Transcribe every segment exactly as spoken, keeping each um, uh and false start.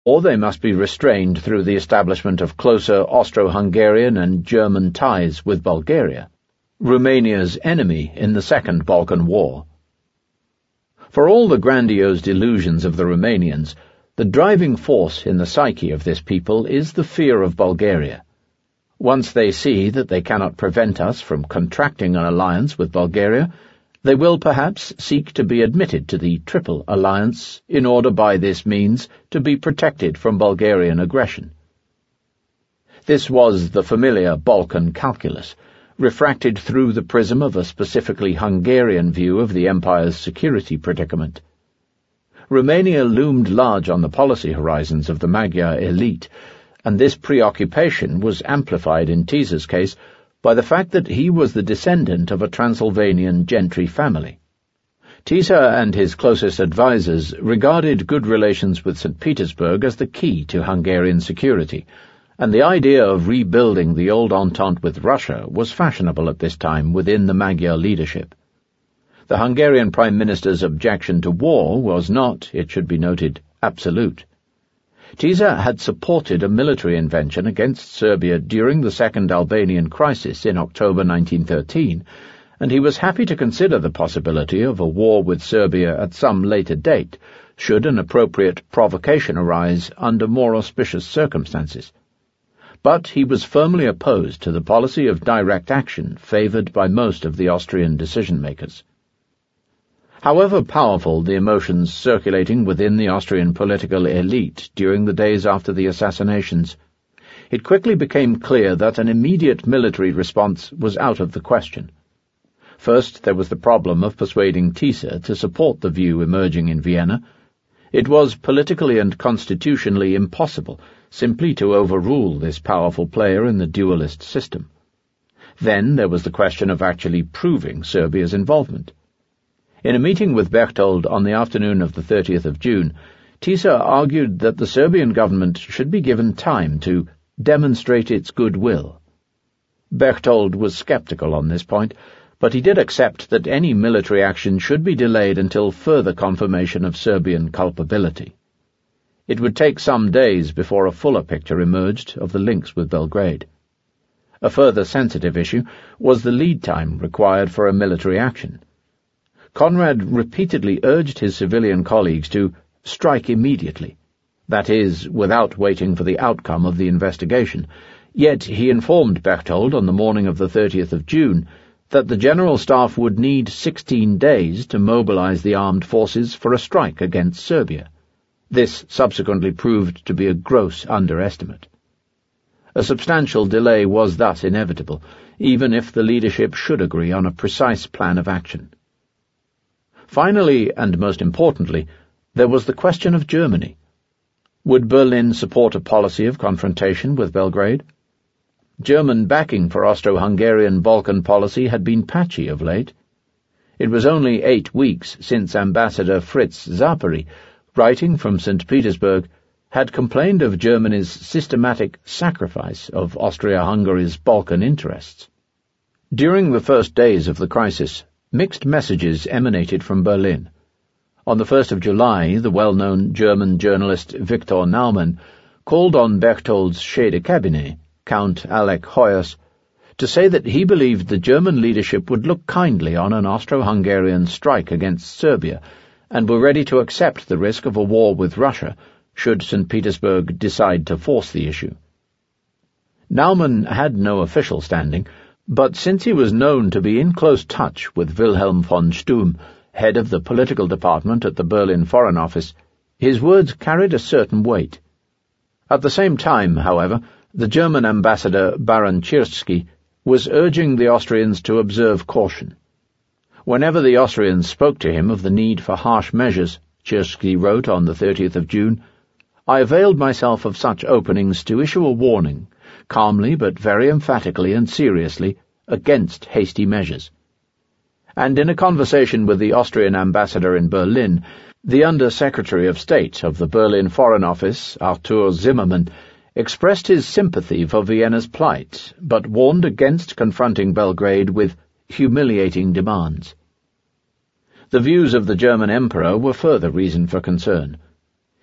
or they must be restrained through the establishment of closer Austro-Hungarian and German ties with Bulgaria, Romania's enemy in the Second Balkan War. For all the grandiose delusions of the Romanians, the driving force in the psyche of this people is the fear of Bulgaria. Once they see that they cannot prevent us from contracting an alliance with Bulgaria, they will perhaps seek to be admitted to the Triple Alliance in order by this means to be protected from Bulgarian aggression. This was the familiar Balkan calculus, refracted through the prism of a specifically Hungarian view of the empire's security predicament. Romania loomed large on the policy horizons of the Magyar elite, and this preoccupation was amplified in Tisa's case by the fact that he was the descendant of a Transylvanian gentry family. Tisa and his closest advisers regarded good relations with Saint Petersburg as the key to Hungarian security, and the idea of rebuilding the old entente with Russia was fashionable at this time within the Magyar leadership. The Hungarian Prime Minister's objection to war was not, it should be noted, absolute. Tisa had supported a military invention against Serbia during the Second Albanian Crisis in October nineteen thirteen, and he was happy to consider the possibility of a war with Serbia at some later date, should an appropriate provocation arise under more auspicious circumstances. But he was firmly opposed to the policy of direct action favoured by most of the Austrian decision-makers. However powerful the emotions circulating within the Austrian political elite during the days after the assassinations, it quickly became clear that an immediate military response was out of the question. First, there was the problem of persuading Tisa to support the view emerging in Vienna. It was politically and constitutionally impossible simply to overrule this powerful player in the dualist system. Then there was the question of actually proving Serbia's involvement. In a meeting with Berchtold on the afternoon of the thirtieth of June, Tisa argued that the Serbian government should be given time to demonstrate its goodwill. Berchtold was sceptical on this point, but he did accept that any military action should be delayed until further confirmation of Serbian culpability. It would take some days before a fuller picture emerged of the links with Belgrade. A further sensitive issue was the lead time required for a military action. Conrad repeatedly urged his civilian colleagues to strike immediately, that is, without waiting for the outcome of the investigation, yet he informed Berchtold on the morning of the thirtieth of June that the General Staff would need sixteen days to mobilize the armed forces for a strike against Serbia. This subsequently proved to be a gross underestimate. A substantial delay was thus inevitable, even if the leadership should agree on a precise plan of action. Finally, and most importantly, there was the question of Germany. Would Berlin support a policy of confrontation with Belgrade? German backing for Austro-Hungarian Balkan policy had been patchy of late. It was only eight weeks since Ambassador Fritz Zapari, writing from Saint Petersburg, had complained of Germany's systematic sacrifice of Austria-Hungary's Balkan interests. During the first days of the crisis, mixed messages emanated from Berlin. On the first of July, the well-known German journalist Viktor Naumann called on Berchtold's chef de cabinet, Count Alec Hoyers, to say that he believed the German leadership would look kindly on an Austro-Hungarian strike against Serbia and were ready to accept the risk of a war with Russia should Saint Petersburg decide to force the issue. Naumann had no official standing, but since he was known to be in close touch with Wilhelm von Stumm, head of the political department at the Berlin Foreign Office, his words carried a certain weight. At the same time, however, the German ambassador Baron Tschirschky was urging the Austrians to observe caution. Whenever the Austrians spoke to him of the need for harsh measures, Tschirschky wrote on the thirtieth of June, I availed myself of such openings to issue a warning, calmly but very emphatically and seriously, against hasty measures. And in a conversation with the Austrian ambassador in Berlin, the Under-Secretary of State of the Berlin Foreign Office, Arthur Zimmermann, expressed his sympathy for Vienna's plight, but warned against confronting Belgrade with humiliating demands. The views of the German Emperor were further reason for concern.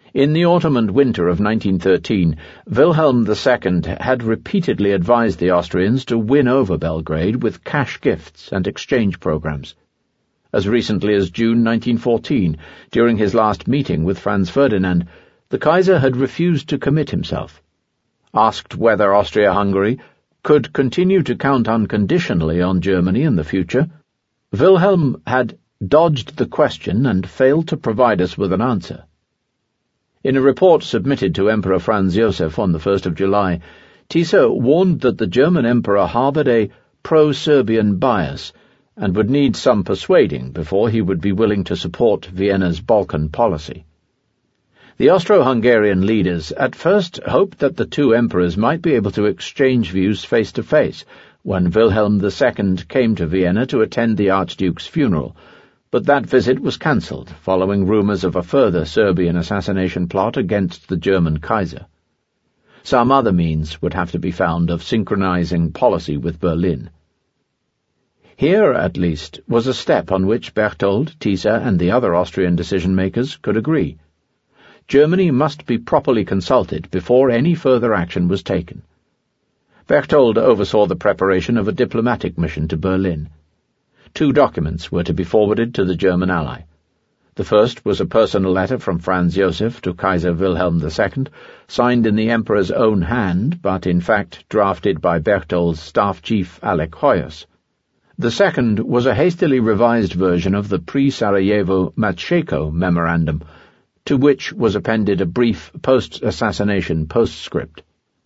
In the autumn and winter of nineteen thirteen, Wilhelm the Second had repeatedly advised the Austrians to win over Belgrade with cash gifts and exchange programs. As recently as June nineteen fourteen, during his last meeting with Franz Ferdinand, the Kaiser had refused to commit himself. Asked whether Austria-Hungary could continue to count unconditionally on Germany in the future, Wilhelm had dodged the question and failed to provide us with an answer. In a report submitted to Emperor Franz Joseph on the first of July, Tisza warned that the German Emperor harboured a pro-Serbian bias and would need some persuading before he would be willing to support Vienna's Balkan policy. The Austro-Hungarian leaders at first hoped that the two emperors might be able to exchange views face-to-face when Wilhelm the Second came to Vienna to attend the Archduke's funeral, but that visit was cancelled following rumours of a further Serbian assassination plot against the German Kaiser. Some other means would have to be found of synchronizing policy with Berlin. Here, at least, was a step on which Berthold, Tisza, and the other Austrian decision-makers could agree. Germany must be properly consulted before any further action was taken. Berthold oversaw the preparation of a diplomatic mission to Berlin. Two documents were to be forwarded to the German ally. The first was a personal letter from Franz Joseph to Kaiser Wilhelm the Second, signed in the Emperor's own hand, but in fact drafted by Berthold's staff chief Alec Hoyos. The second was a hastily revised version of the pre-Sarajevo Macheco memorandum, to which was appended a brief post-assassination postscript.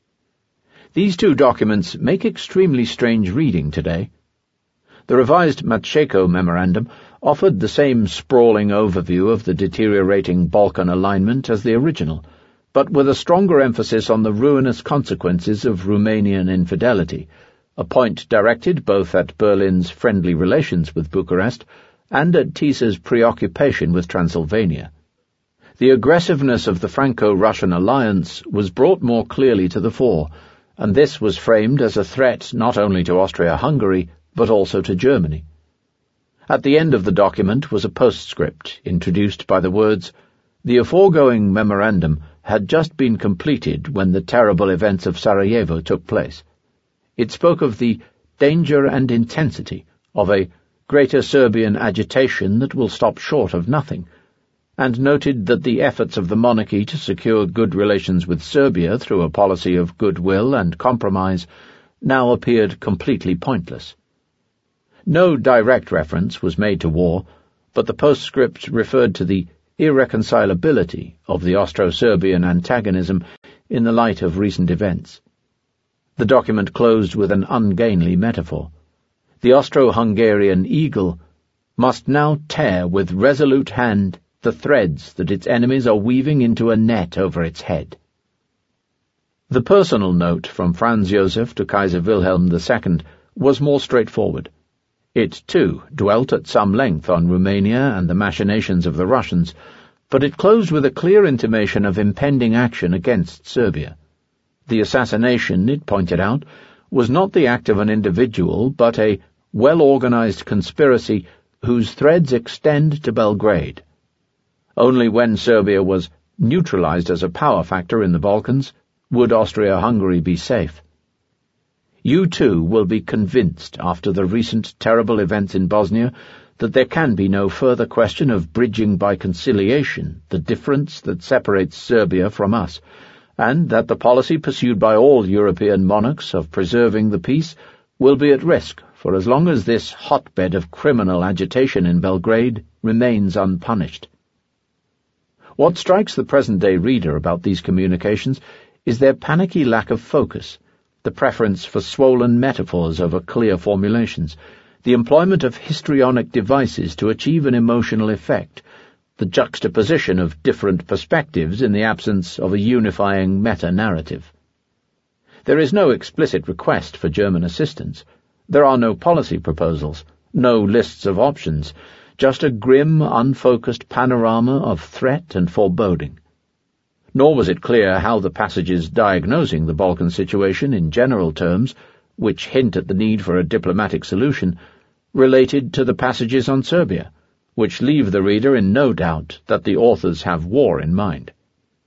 These two documents make extremely strange reading today. The revised Macheco memorandum offered the same sprawling overview of the deteriorating Balkan alignment as the original, but with a stronger emphasis on the ruinous consequences of Romanian infidelity, a point directed both at Berlin's friendly relations with Bucharest and at Tisza's preoccupation with Transylvania. The aggressiveness of the Franco-Russian alliance was brought more clearly to the fore, and this was framed as a threat not only to Austria-Hungary, but also to Germany. At the end of the document was a postscript introduced by the words, "The aforegoing memorandum had just been completed when the terrible events of Sarajevo took place. It spoke of the danger and intensity of a greater Serbian agitation that will stop short of nothing, and noted that the efforts of the monarchy to secure good relations with Serbia through a policy of goodwill and compromise now appeared completely pointless." No direct reference was made to war, but the postscript referred to the irreconcilability of the Austro-Serbian antagonism in the light of recent events. The document closed with an ungainly metaphor. The Austro-Hungarian eagle must now tear with resolute hand the threads that its enemies are weaving into a net over its head. The personal note from Franz Joseph to Kaiser Wilhelm the Second was more straightforward. It, too, dwelt at some length on Romania and the machinations of the Russians, but it closed with a clear intimation of impending action against Serbia. The assassination, it pointed out, was not the act of an individual, but a well-organized conspiracy whose threads extend to Belgrade. Only when Serbia was neutralized as a power factor in the Balkans would Austria-Hungary be safe. You too will be convinced after the recent terrible events in Bosnia that there can be no further question of bridging by conciliation the difference that separates Serbia from us, and that the policy pursued by all European monarchs of preserving the peace will be at risk for as long as this hotbed of criminal agitation in Belgrade remains unpunished. What strikes the present-day reader about these communications is their panicky lack of focus, the preference for swollen metaphors over clear formulations, the employment of histrionic devices to achieve an emotional effect, the juxtaposition of different perspectives in the absence of a unifying meta-narrative. There is no explicit request for German assistance. There are no policy proposals, no lists of options, just a grim, unfocused panorama of threat and foreboding. Nor was it clear how the passages diagnosing the Balkan situation in general terms, which hint at the need for a diplomatic solution, related to the passages on Serbia, which leave the reader in no doubt that the authors have war in mind.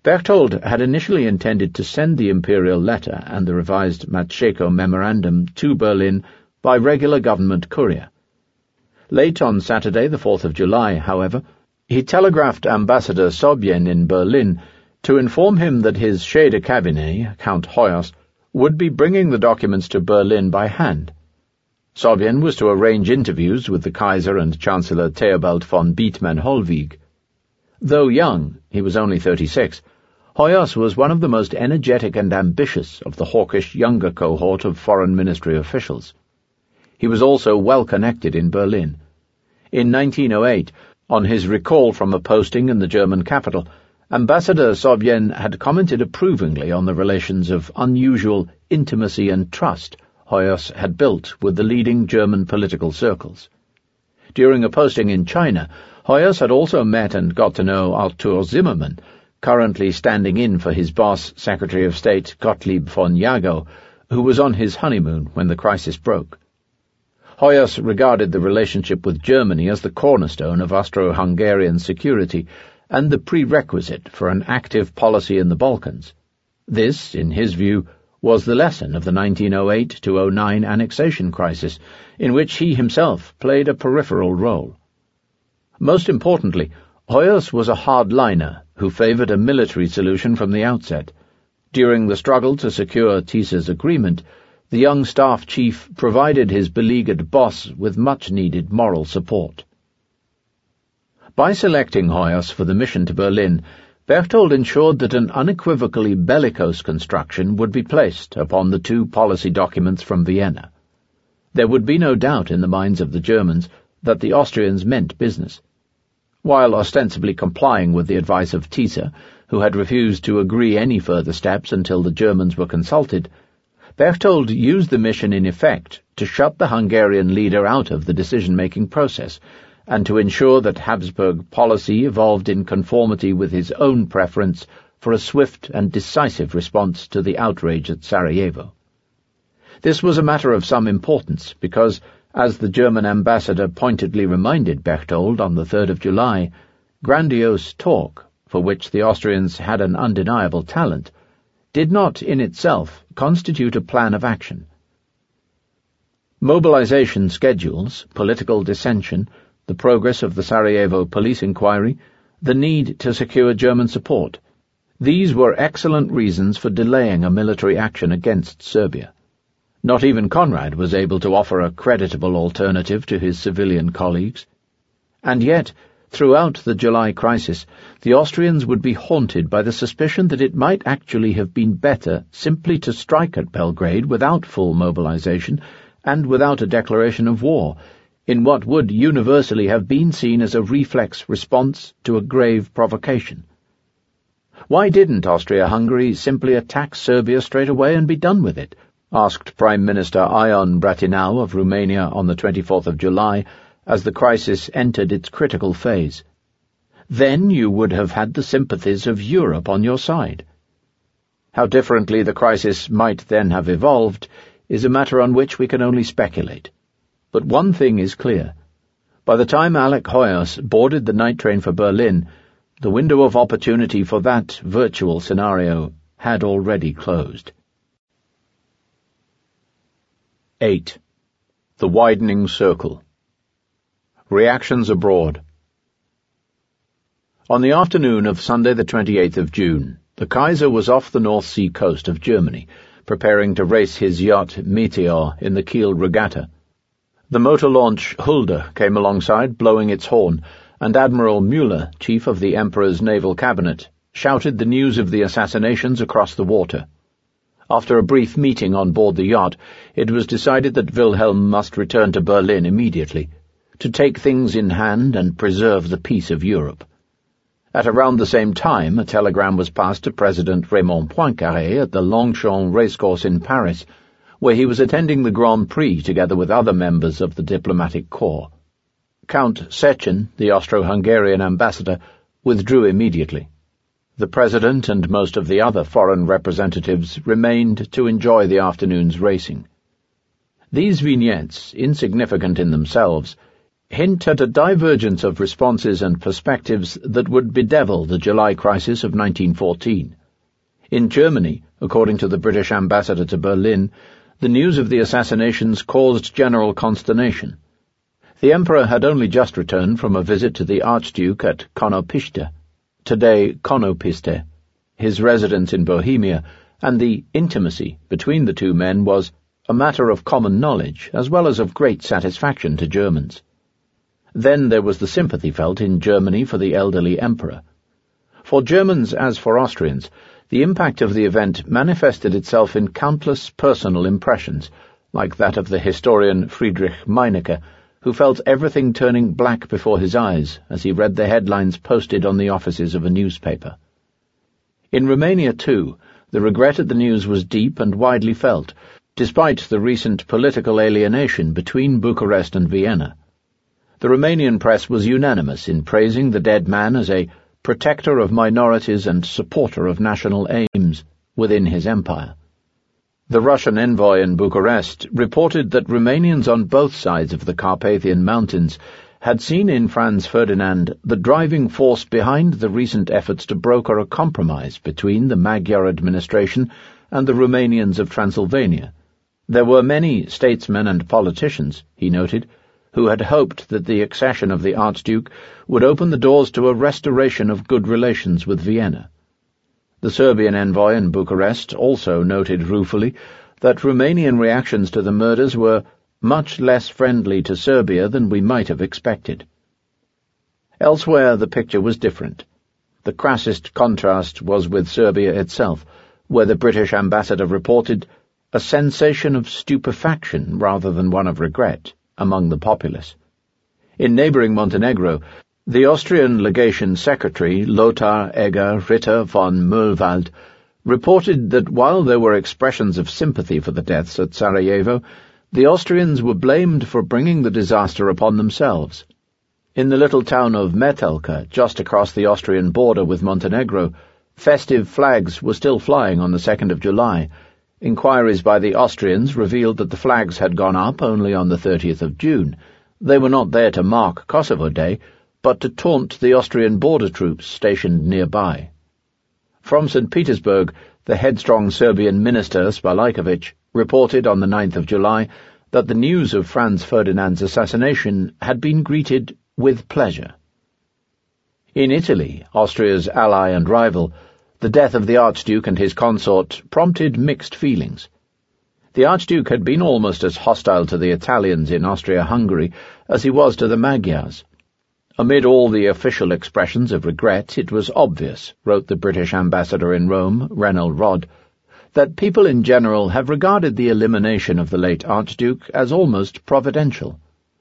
Berchtold had initially intended to send the imperial letter and the revised Macheco memorandum to Berlin by regular government courier. Late on Saturday, the fourth of July, however, he telegraphed Ambassador Sobien in Berlin to inform him that his chef de cabinet, Count Hoyos, would be bringing the documents to Berlin by hand. Sobien was to arrange interviews with the Kaiser and Chancellor Theobald von Bethmann-Hollweg. Though young, he was only thirty-six, Hoyos was one of the most energetic and ambitious of the hawkish younger cohort of foreign ministry officials. He was also well connected in Berlin. In nineteen oh eight, on his recall from a posting in the German capital, Ambassador Sobien had commented approvingly on the relations of unusual intimacy and trust Hoyos had built with the leading German political circles. During a posting in China, Hoyos had also met and got to know Arthur Zimmermann, currently standing in for his boss, Secretary of State Gottlieb von Jagow, who was on his honeymoon when the crisis broke. Hoyos regarded the relationship with Germany as the cornerstone of Austro-Hungarian security and the prerequisite for an active policy in the Balkans. This, in his view, was the lesson of the nineteen oh eight to oh nine annexation crisis, in which he himself played a peripheral role. Most importantly, Hoyos was a hardliner who favoured a military solution from the outset. During the struggle to secure Tissa's agreement, the young staff chief provided his beleaguered boss with much-needed moral support. By selecting Hoyos for the mission to Berlin, Berchtold ensured that an unequivocally bellicose construction would be placed upon the two policy documents from Vienna. There would be no doubt in the minds of the Germans that the Austrians meant business. While ostensibly complying with the advice of Tissa, who had refused to agree any further steps until the Germans were consulted, Berchtold used the mission in effect to shut the Hungarian leader out of the decision-making process, and to ensure that Habsburg policy evolved in conformity with his own preference for a swift and decisive response to the outrage at Sarajevo. This was a matter of some importance because, as the German ambassador pointedly reminded Berchtold on the third of July, grandiose talk, for which the Austrians had an undeniable talent, did not in itself constitute a plan of action. Mobilization schedules, political dissension, the progress of the Sarajevo police inquiry, the need to secure German support. These were excellent reasons for delaying a military action against Serbia. Not even Conrad was able to offer a creditable alternative to his civilian colleagues. And yet, throughout the July crisis, the Austrians would be haunted by the suspicion that it might actually have been better simply to strike at Belgrade without full mobilization and without a declaration of war, in what would universally have been seen as a reflex response to a grave provocation. Why didn't Austria-Hungary simply attack Serbia straight away and be done with it? Asked Prime Minister Ion Bratinau of Romania on the twenty-fourth of July, as the crisis entered its critical phase. Then you would have had the sympathies of Europe on your side. How differently the crisis might then have evolved is a matter on which we can only speculate. But one thing is clear. By the time Alec Hoyos boarded the night train for Berlin, the window of opportunity for that virtual scenario had already closed. eight. The Widening Circle. Reactions abroad. On the afternoon of Sunday the twenty-eighth of June, the Kaiser was off the North Sea coast of Germany, preparing to race his yacht Meteor in the Kiel regatta. The motor launch Hulda came alongside, blowing its horn, and Admiral Müller, chief of the Emperor's naval cabinet, shouted the news of the assassinations across the water. After a brief meeting on board the yacht, it was decided that Wilhelm must return to Berlin immediately, to take things in hand and preserve the peace of Europe. At around the same time, a telegram was passed to President Raymond Poincaré at the Longchamp racecourse in Paris, where he was attending the Grand Prix together with other members of the diplomatic corps. Count Sechin, the Austro-Hungarian ambassador, withdrew immediately. The President and most of the other foreign representatives remained to enjoy the afternoon's racing. These vignettes, insignificant in themselves, hint at a divergence of responses and perspectives that would bedevil the July crisis of nineteen fourteen. In Germany, according to the British ambassador to Berlin, the news of the assassinations caused general consternation. The emperor had only just returned from a visit to the Archduke at Konopiste, today Konopiste, his residence in Bohemia, and the intimacy between the two men was a matter of common knowledge as well as of great satisfaction to Germans. Then there was the sympathy felt in Germany for the elderly emperor. For Germans as for Austrians, the impact of the event manifested itself in countless personal impressions, like that of the historian Friedrich Meinecke, who felt everything turning black before his eyes as he read the headlines posted on the offices of a newspaper. In Romania, too, the regret at the news was deep and widely felt, despite the recent political alienation between Bucharest and Vienna. The Romanian press was unanimous in praising the dead man as a protector of minorities and supporter of national aims within his empire. The Russian envoy in Bucharest reported that Romanians on both sides of the Carpathian Mountains had seen in Franz Ferdinand the driving force behind the recent efforts to broker a compromise between the Magyar administration and the Romanians of Transylvania. There were many statesmen and politicians, he noted, who had hoped that the accession of the Archduke would open the doors to a restoration of good relations with Vienna. The Serbian envoy in Bucharest also noted ruefully that Romanian reactions to the murders were much less friendly to Serbia than we might have expected. Elsewhere the picture was different. The crassest contrast was with Serbia itself, where the British ambassador reported a sensation of stupefaction rather than one of regret among the populace. In neighbouring Montenegro, the Austrian legation secretary, Lothar Egger Ritter von Möhlwald, reported that while there were expressions of sympathy for the deaths at Sarajevo, the Austrians were blamed for bringing the disaster upon themselves. In the little town of Metelka, just across the Austrian border with Montenegro, festive flags were still flying on the second of July. Inquiries by the Austrians revealed that the flags had gone up only on the thirtieth of June. They were not there to mark Kosovo Day, but to taunt the Austrian border troops stationed nearby. From Saint Petersburg, the headstrong Serbian minister Spalajković reported on the ninth of July that the news of Franz Ferdinand's assassination had been greeted with pleasure. In Italy, Austria's ally and rival, the death of the Archduke and his consort prompted mixed feelings. The Archduke had been almost as hostile to the Italians in Austria-Hungary as he was to the Magyars. Amid all the official expressions of regret, it was obvious, wrote the British ambassador in Rome, Reynold Rodd, that people in general have regarded the elimination of the late Archduke as almost providential.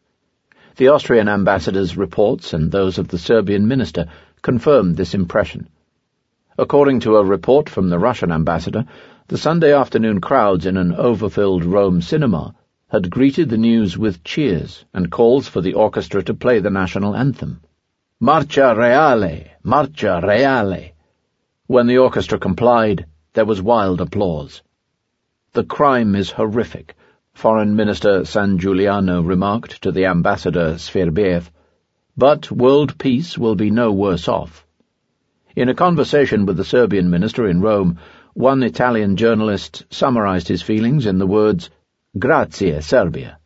The Austrian ambassador's reports and those of the Serbian minister confirmed this impression. According to a report from the Russian ambassador, the Sunday afternoon crowds in an overfilled Rome cinema had greeted the news with cheers and calls for the orchestra to play the national anthem. Marcia Reale! Marcia Reale! When the orchestra complied, there was wild applause. The crime is horrific, Foreign Minister San Giuliano remarked to the ambassador Svirbiev, but world peace will be no worse off. In a conversation with the Serbian minister in Rome, one Italian journalist summarized his feelings in the words, Grazie, Serbia.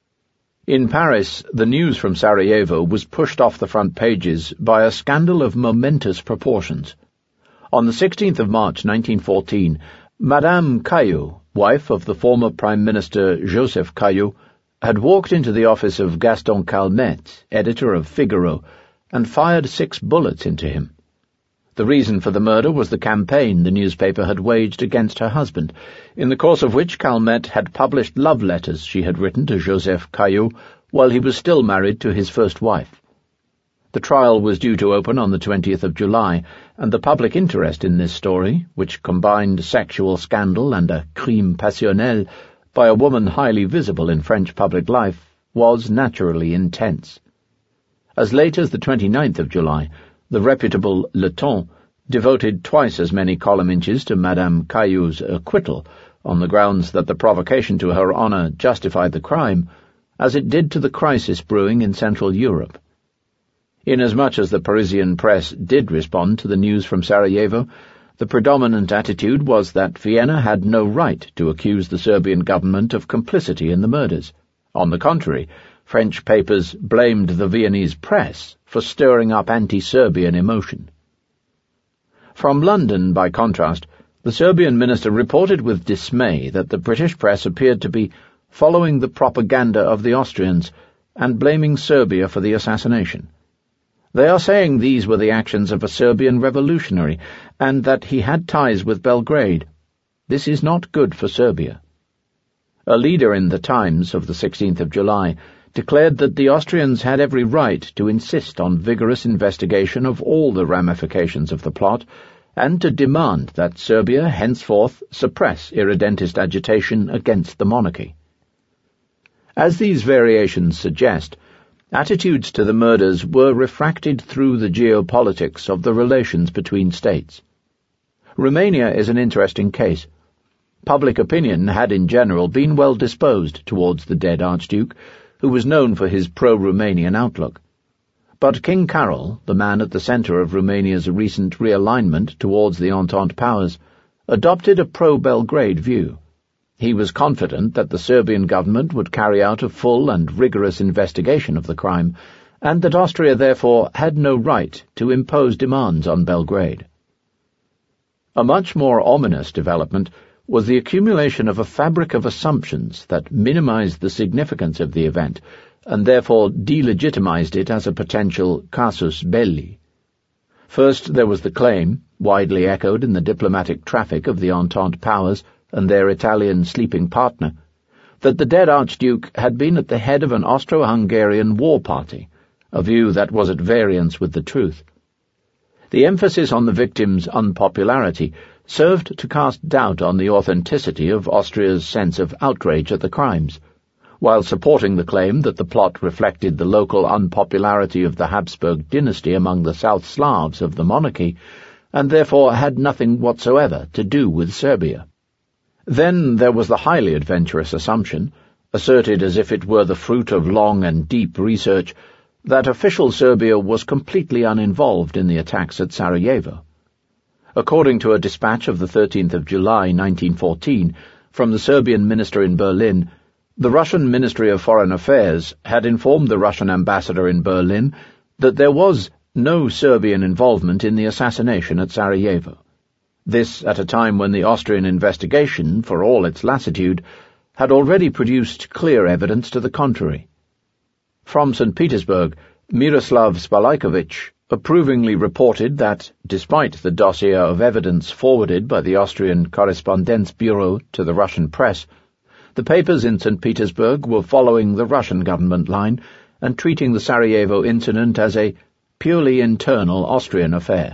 In Paris, the news from Sarajevo was pushed off the front pages by a scandal of momentous proportions. On the sixteenth of March nineteen fourteen, Madame Caillou, wife of the former Prime Minister Joseph Caillou, had walked into the office of Gaston Calmette, editor of Figaro, and fired six bullets into him. The reason for the murder was the campaign the newspaper had waged against her husband, in the course of which Calmette had published love letters she had written to Joseph Caillou while he was still married to his first wife. The trial was due to open on the twentieth of July, and the public interest in this story, which combined sexual scandal and a crime passionnel by a woman highly visible in French public life, was naturally intense. As late as the twenty-ninth of July, the reputable Le Temps devoted twice as many column inches to Madame Caillou's acquittal, on the grounds that the provocation to her honour justified the crime, as it did to the crisis brewing in Central Europe. Inasmuch as the Parisian press did respond to the news from Sarajevo, the predominant attitude was that Vienna had no right to accuse the Serbian government of complicity in the murders. On the contrary, French papers blamed the Viennese press for stirring up anti-Serbian emotion. From London, by contrast, the Serbian minister reported with dismay that the British press appeared to be following the propaganda of the Austrians and blaming Serbia for the assassination. They are saying these were the actions of a Serbian revolutionary, and that he had ties with Belgrade. This is not good for Serbia. A leader in the Times of the sixteenth of July declared that the Austrians had every right to insist on vigorous investigation of all the ramifications of the plot, and to demand that Serbia henceforth suppress irredentist agitation against the monarchy. As these variations suggest, attitudes to the murders were refracted through the geopolitics of the relations between states. Romania is an interesting case. Public opinion had in general been well disposed towards the dead Archduke, who was known for his pro-Romanian outlook. But King Carol, the man at the centre of Romania's recent realignment towards the Entente powers, adopted a pro-Belgrade view. He was confident that the Serbian government would carry out a full and rigorous investigation of the crime, and that Austria therefore had no right to impose demands on Belgrade. A much more ominous development was the accumulation of a fabric of assumptions that minimized the significance of the event, and therefore delegitimized it as a potential casus belli. First there was the claim, widely echoed in the diplomatic traffic of the Entente powers and their Italian sleeping partner, that the dead Archduke had been at the head of an Austro-Hungarian war party, a view that was at variance with the truth. The emphasis on the victim's unpopularity served to cast doubt on the authenticity of Austria's sense of outrage at the crimes, while supporting the claim that the plot reflected the local unpopularity of the Habsburg dynasty among the South Slavs of the monarchy, and therefore had nothing whatsoever to do with Serbia. Then there was the highly adventurous assumption, asserted as if it were the fruit of long and deep research, that official Serbia was completely uninvolved in the attacks at Sarajevo. According to a dispatch of the thirteenth of July nineteen fourteen from the Serbian minister in Berlin, the Russian Ministry of Foreign Affairs had informed the Russian ambassador in Berlin that there was no Serbian involvement in the assassination at Sarajevo. This at a time when the Austrian investigation, for all its lassitude, had already produced clear evidence to the contrary. From Saint Petersburg, Miroslav Spalajkovic approvingly reported that, despite the dossier of evidence forwarded by the Austrian Correspondence Bureau to the Russian press, the papers in Saint Petersburg were following the Russian government line and treating the Sarajevo incident as a purely internal Austrian affair.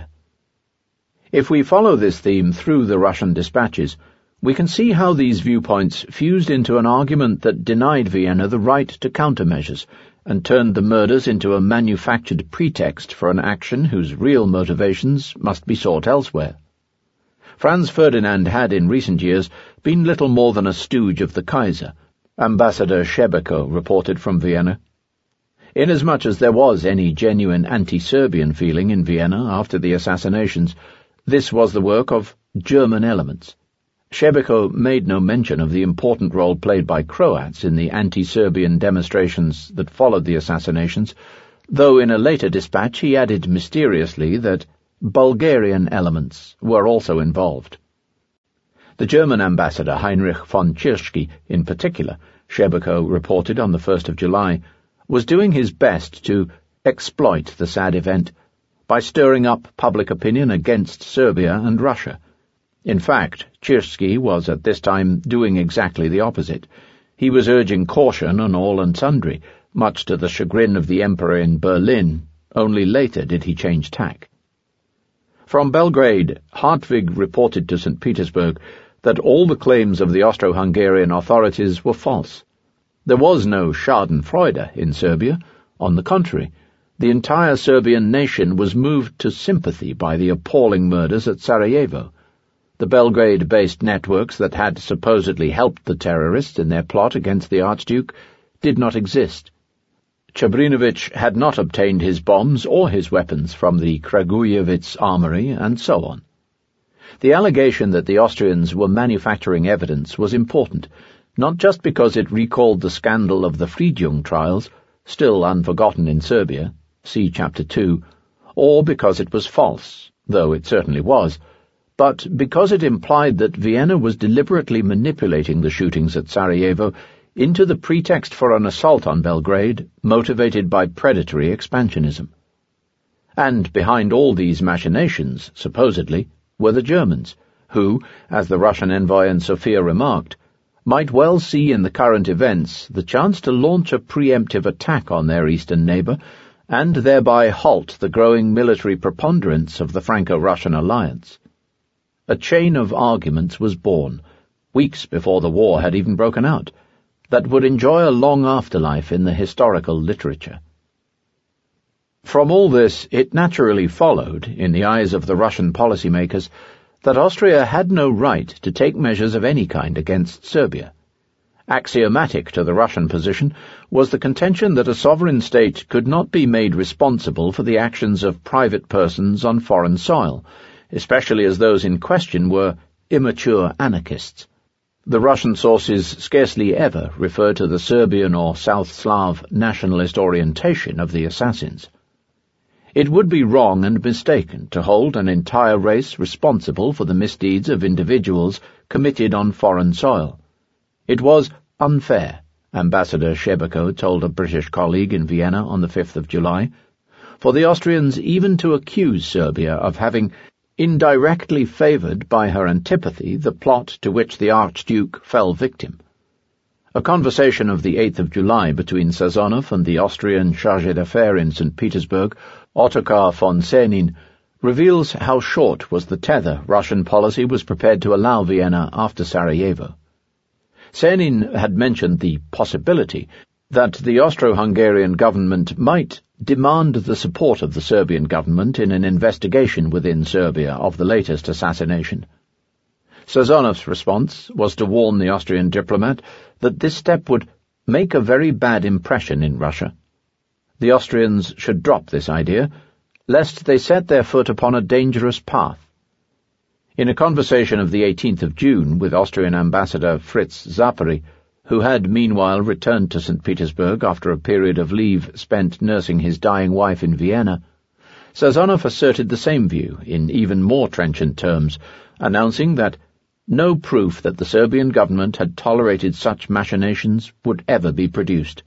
If we follow this theme through the Russian dispatches, we can see how these viewpoints fused into an argument that denied Vienna the right to countermeasures and turned the murders into a manufactured pretext for an action whose real motivations must be sought elsewhere. Franz Ferdinand had in recent years been little more than a stooge of the Kaiser, Ambassador Shebeko reported from Vienna. Inasmuch as there was any genuine anti-Serbian feeling in Vienna after the assassinations, this was the work of German elements. Shebeko made no mention of the important role played by Croats in the anti-Serbian demonstrations that followed the assassinations, though in a later dispatch he added mysteriously that Bulgarian elements were also involved. The German ambassador Heinrich von Tschirschky, in particular, Shebeko reported on the first of July, was doing his best to exploit the sad event by stirring up public opinion against Serbia and Russia. In fact, Tschirschky was at this time doing exactly the opposite. He was urging caution on all and sundry, much to the chagrin of the Emperor in Berlin. Only later did he change tack. From Belgrade, Hartwig reported to Saint Petersburg that all the claims of the Austro-Hungarian authorities were false. There was no Schadenfreude in Serbia. On the contrary, the entire Serbian nation was moved to sympathy by the appalling murders at Sarajevo. The Belgrade-based networks that had supposedly helped the terrorists in their plot against the Archduke did not exist. Chabrinovich had not obtained his bombs or his weapons from the Kragujewicz armory, and so on. The allegation that the Austrians were manufacturing evidence was important, not just because it recalled the scandal of the Friedjung trials, still unforgotten in Serbia, see Chapter two, or because it was false, though it certainly was, but because it implied that Vienna was deliberately manipulating the shootings at Sarajevo into the pretext for an assault on Belgrade motivated by predatory expansionism. And behind all these machinations, supposedly, were the Germans, who, as the Russian envoy in Sofia remarked, might well see in the current events the chance to launch a preemptive attack on their eastern neighbour and thereby halt the growing military preponderance of the Franco-Russian alliance. A chain of arguments was born, weeks before the war had even broken out, that would enjoy a long afterlife in the historical literature. From all this, it naturally followed, in the eyes of the Russian policymakers, that Austria had no right to take measures of any kind against Serbia. Axiomatic to the Russian position was the contention that a sovereign state could not be made responsible for the actions of private persons on foreign soil, especially as those in question were immature anarchists. The Russian sources scarcely ever refer to the Serbian or South Slav nationalist orientation of the assassins. It would be wrong and mistaken to hold an entire race responsible for the misdeeds of individuals committed on foreign soil. It was unfair, Ambassador Shebeko told a British colleague in Vienna on the fifth of July, for the Austrians even to accuse Serbia of having indirectly favoured by her antipathy the plot to which the Archduke fell victim. A conversation of the eighth of July between Sazonov and the Austrian chargé d'affaires in Saint Petersburg, Ottokar von Senin, reveals how short was the tether Russian policy was prepared to allow Vienna after Sarajevo. Senin had mentioned the possibility that the Austro-Hungarian government might demand the support of the Serbian government in an investigation within Serbia of the latest assassination. Sazonov's response was to warn the Austrian diplomat that this step would make a very bad impression in Russia. The Austrians should drop this idea, lest they set their foot upon a dangerous path. In a conversation of the eighteenth of June with Austrian Ambassador Fritz Zapari, who had meanwhile returned to Saint Petersburg after a period of leave spent nursing his dying wife in Vienna, Sazonov asserted the same view in even more trenchant terms, announcing that no proof that the Serbian government had tolerated such machinations would ever be produced.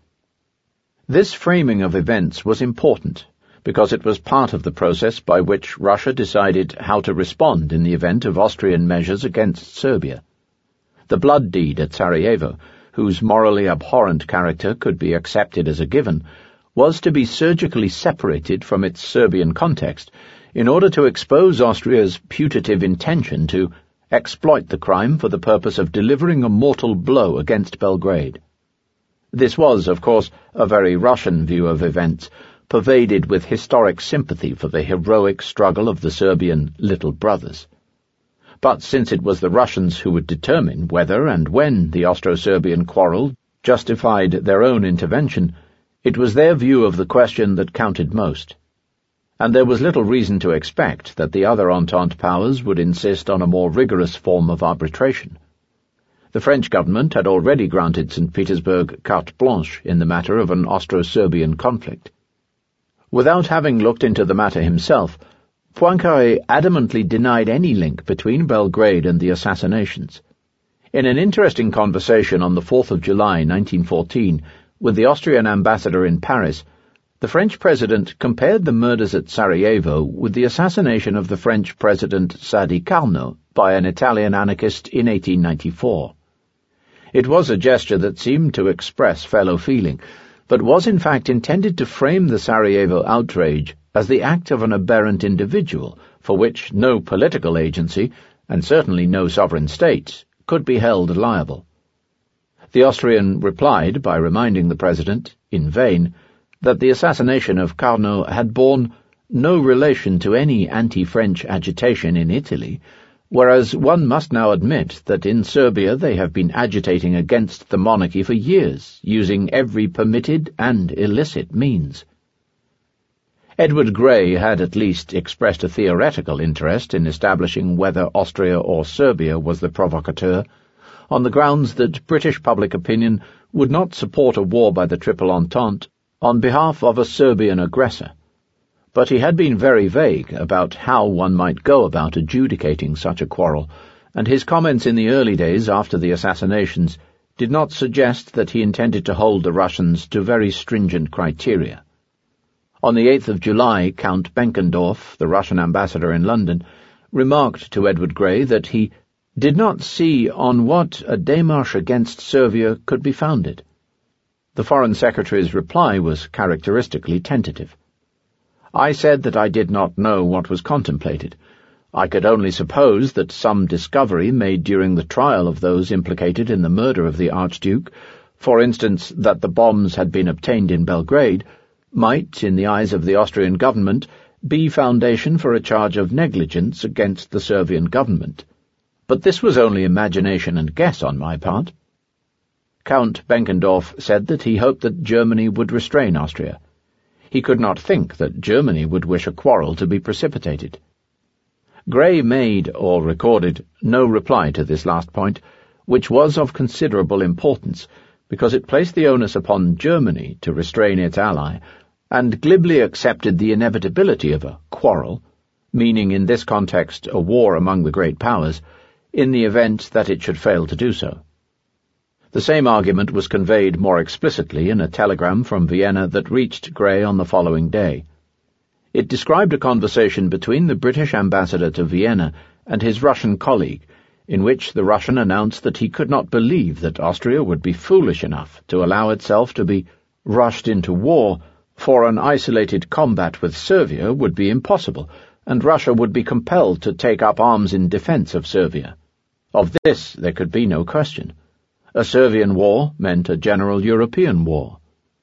This framing of events was important, because it was part of the process by which Russia decided how to respond in the event of Austrian measures against Serbia. The blood deed at Sarajevo, whose morally abhorrent character could be accepted as a given, was to be surgically separated from its Serbian context in order to expose Austria's putative intention to exploit the crime for the purpose of delivering a mortal blow against Belgrade. This was, of course, a very Russian view of events, pervaded with historic sympathy for the heroic struggle of the Serbian little brothers. But since it was the Russians who would determine whether and when the Austro-Serbian quarrel justified their own intervention, it was their view of the question that counted most. And there was little reason to expect that the other Entente powers would insist on a more rigorous form of arbitration. The French government had already granted Saint Petersburg carte blanche in the matter of an Austro-Serbian conflict. Without having looked into the matter himself, Poincaré adamantly denied any link between Belgrade and the assassinations. In an interesting conversation on the fourth of July nineteen fourteen with the Austrian ambassador in Paris, the French president compared the murders at Sarajevo with the assassination of the French president Sadi Carnot by an Italian anarchist in eighteen ninety-four. It was a gesture that seemed to express fellow feeling, but was in fact intended to frame the Sarajevo outrage as the act of an aberrant individual for which no political agency, and certainly no sovereign state, could be held liable. The Austrian replied by reminding the president, in vain, that the assassination of Carnot had borne no relation to any anti-French agitation in Italy, whereas one must now admit that in Serbia they have been agitating against the monarchy for years, using every permitted and illicit means. Edward Grey had at least expressed a theoretical interest in establishing whether Austria or Serbia was the provocateur, on the grounds that British public opinion would not support a war by the Triple Entente on behalf of a Serbian aggressor. But he had been very vague about how one might go about adjudicating such a quarrel, and his comments in the early days after the assassinations did not suggest that he intended to hold the Russians to very stringent criteria. On the eighth of July, Count Benkendorf, the Russian ambassador in London, remarked to Edward Grey that he did not see on what a démarche against Serbia could be founded. The Foreign Secretary's reply was characteristically tentative. I said that I did not know what was contemplated. I could only suppose that some discovery made during the trial of those implicated in the murder of the Archduke, for instance that the bombs had been obtained in Belgrade, might, in the eyes of the Austrian government, be foundation for a charge of negligence against the Serbian government. But this was only imagination and guess on my part. Count Benkendorf said that he hoped that Germany would restrain Austria. He could not think that Germany would wish a quarrel to be precipitated. Grey made, or recorded, no reply to this last point, which was of considerable importance, because it placed the onus upon Germany to restrain its ally, and glibly accepted the inevitability of a quarrel, meaning in this context a war among the great powers, in the event that it should fail to do so. The same argument was conveyed more explicitly in a telegram from Vienna that reached Grey on the following day. It described a conversation between the British ambassador to Vienna and his Russian colleague, in which the Russian announced that he could not believe that Austria would be foolish enough to allow itself to be rushed into war, for an isolated combat with Serbia would be impossible, and Russia would be compelled to take up arms in defence of Serbia. Of this there could be no question. A Serbian war meant a general European war.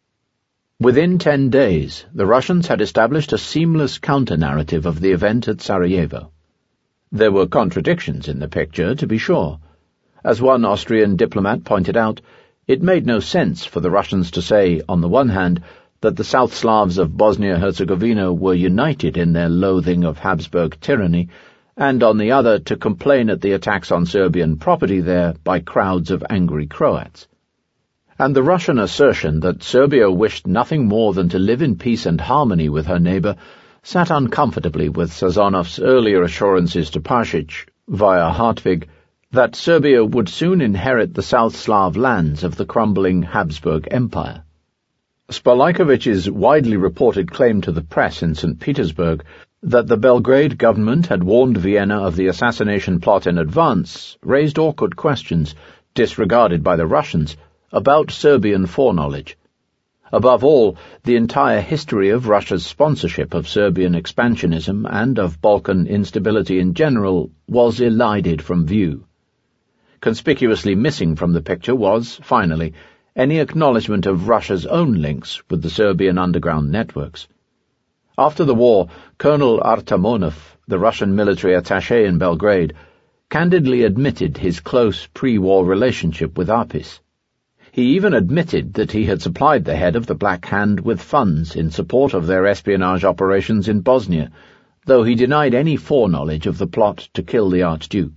Within ten days, the Russians had established a seamless counter-narrative of the event at Sarajevo. There were contradictions in the picture, to be sure. As one Austrian diplomat pointed out, it made no sense for the Russians to say, on the one hand, that the South Slavs of Bosnia-Herzegovina were united in their loathing of Habsburg tyranny, and on the other to complain at the attacks on Serbian property there by crowds of angry Croats. And the Russian assertion that Serbia wished nothing more than to live in peace and harmony with her neighbour sat uncomfortably with Sazonov's earlier assurances to Pasich, via Hartwig, that Serbia would soon inherit the South Slav lands of the crumbling Habsburg Empire. Spalajkovic's widely reported claim to the press in Saint Petersburg that the Belgrade government had warned Vienna of the assassination plot in advance raised awkward questions, disregarded by the Russians, about Serbian foreknowledge. Above all, the entire history of Russia's sponsorship of Serbian expansionism and of Balkan instability in general was elided from view. Conspicuously missing from the picture was, finally, any acknowledgement of Russia's own links with the Serbian underground networks. After the war, Colonel Artamonov, the Russian military attaché in Belgrade, candidly admitted his close pre-war relationship with Apis. He even admitted that he had supplied the head of the Black Hand with funds in support of their espionage operations in Bosnia, though he denied any foreknowledge of the plot to kill the Archduke.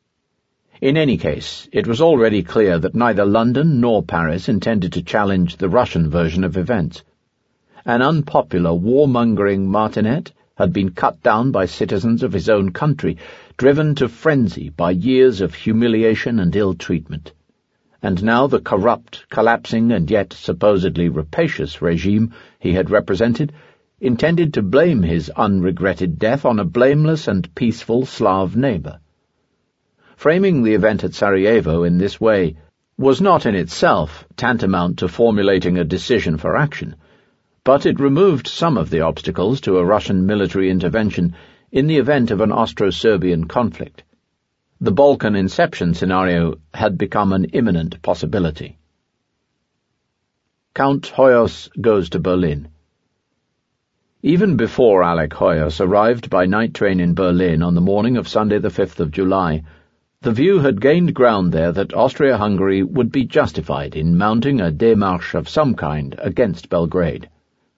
In any case, it was already clear that neither London nor Paris intended to challenge the Russian version of events. An unpopular warmongering martinet had been cut down by citizens of his own country, driven to frenzy by years of humiliation and ill-treatment. And now the corrupt, collapsing, and yet supposedly rapacious regime he had represented intended to blame his unregretted death on a blameless and peaceful Slav neighbour. Framing the event at Sarajevo in this way was not in itself tantamount to formulating a decision for action, but it removed some of the obstacles to a Russian military intervention in the event of an Austro-Serbian conflict. The Balkan inception scenario had become an imminent possibility. Count Hoyos goes to Berlin. Even before Alec Hoyos arrived by night train in Berlin on the morning of Sunday the fifth of July, the view had gained ground there that Austria-Hungary would be justified in mounting a démarche of some kind against Belgrade.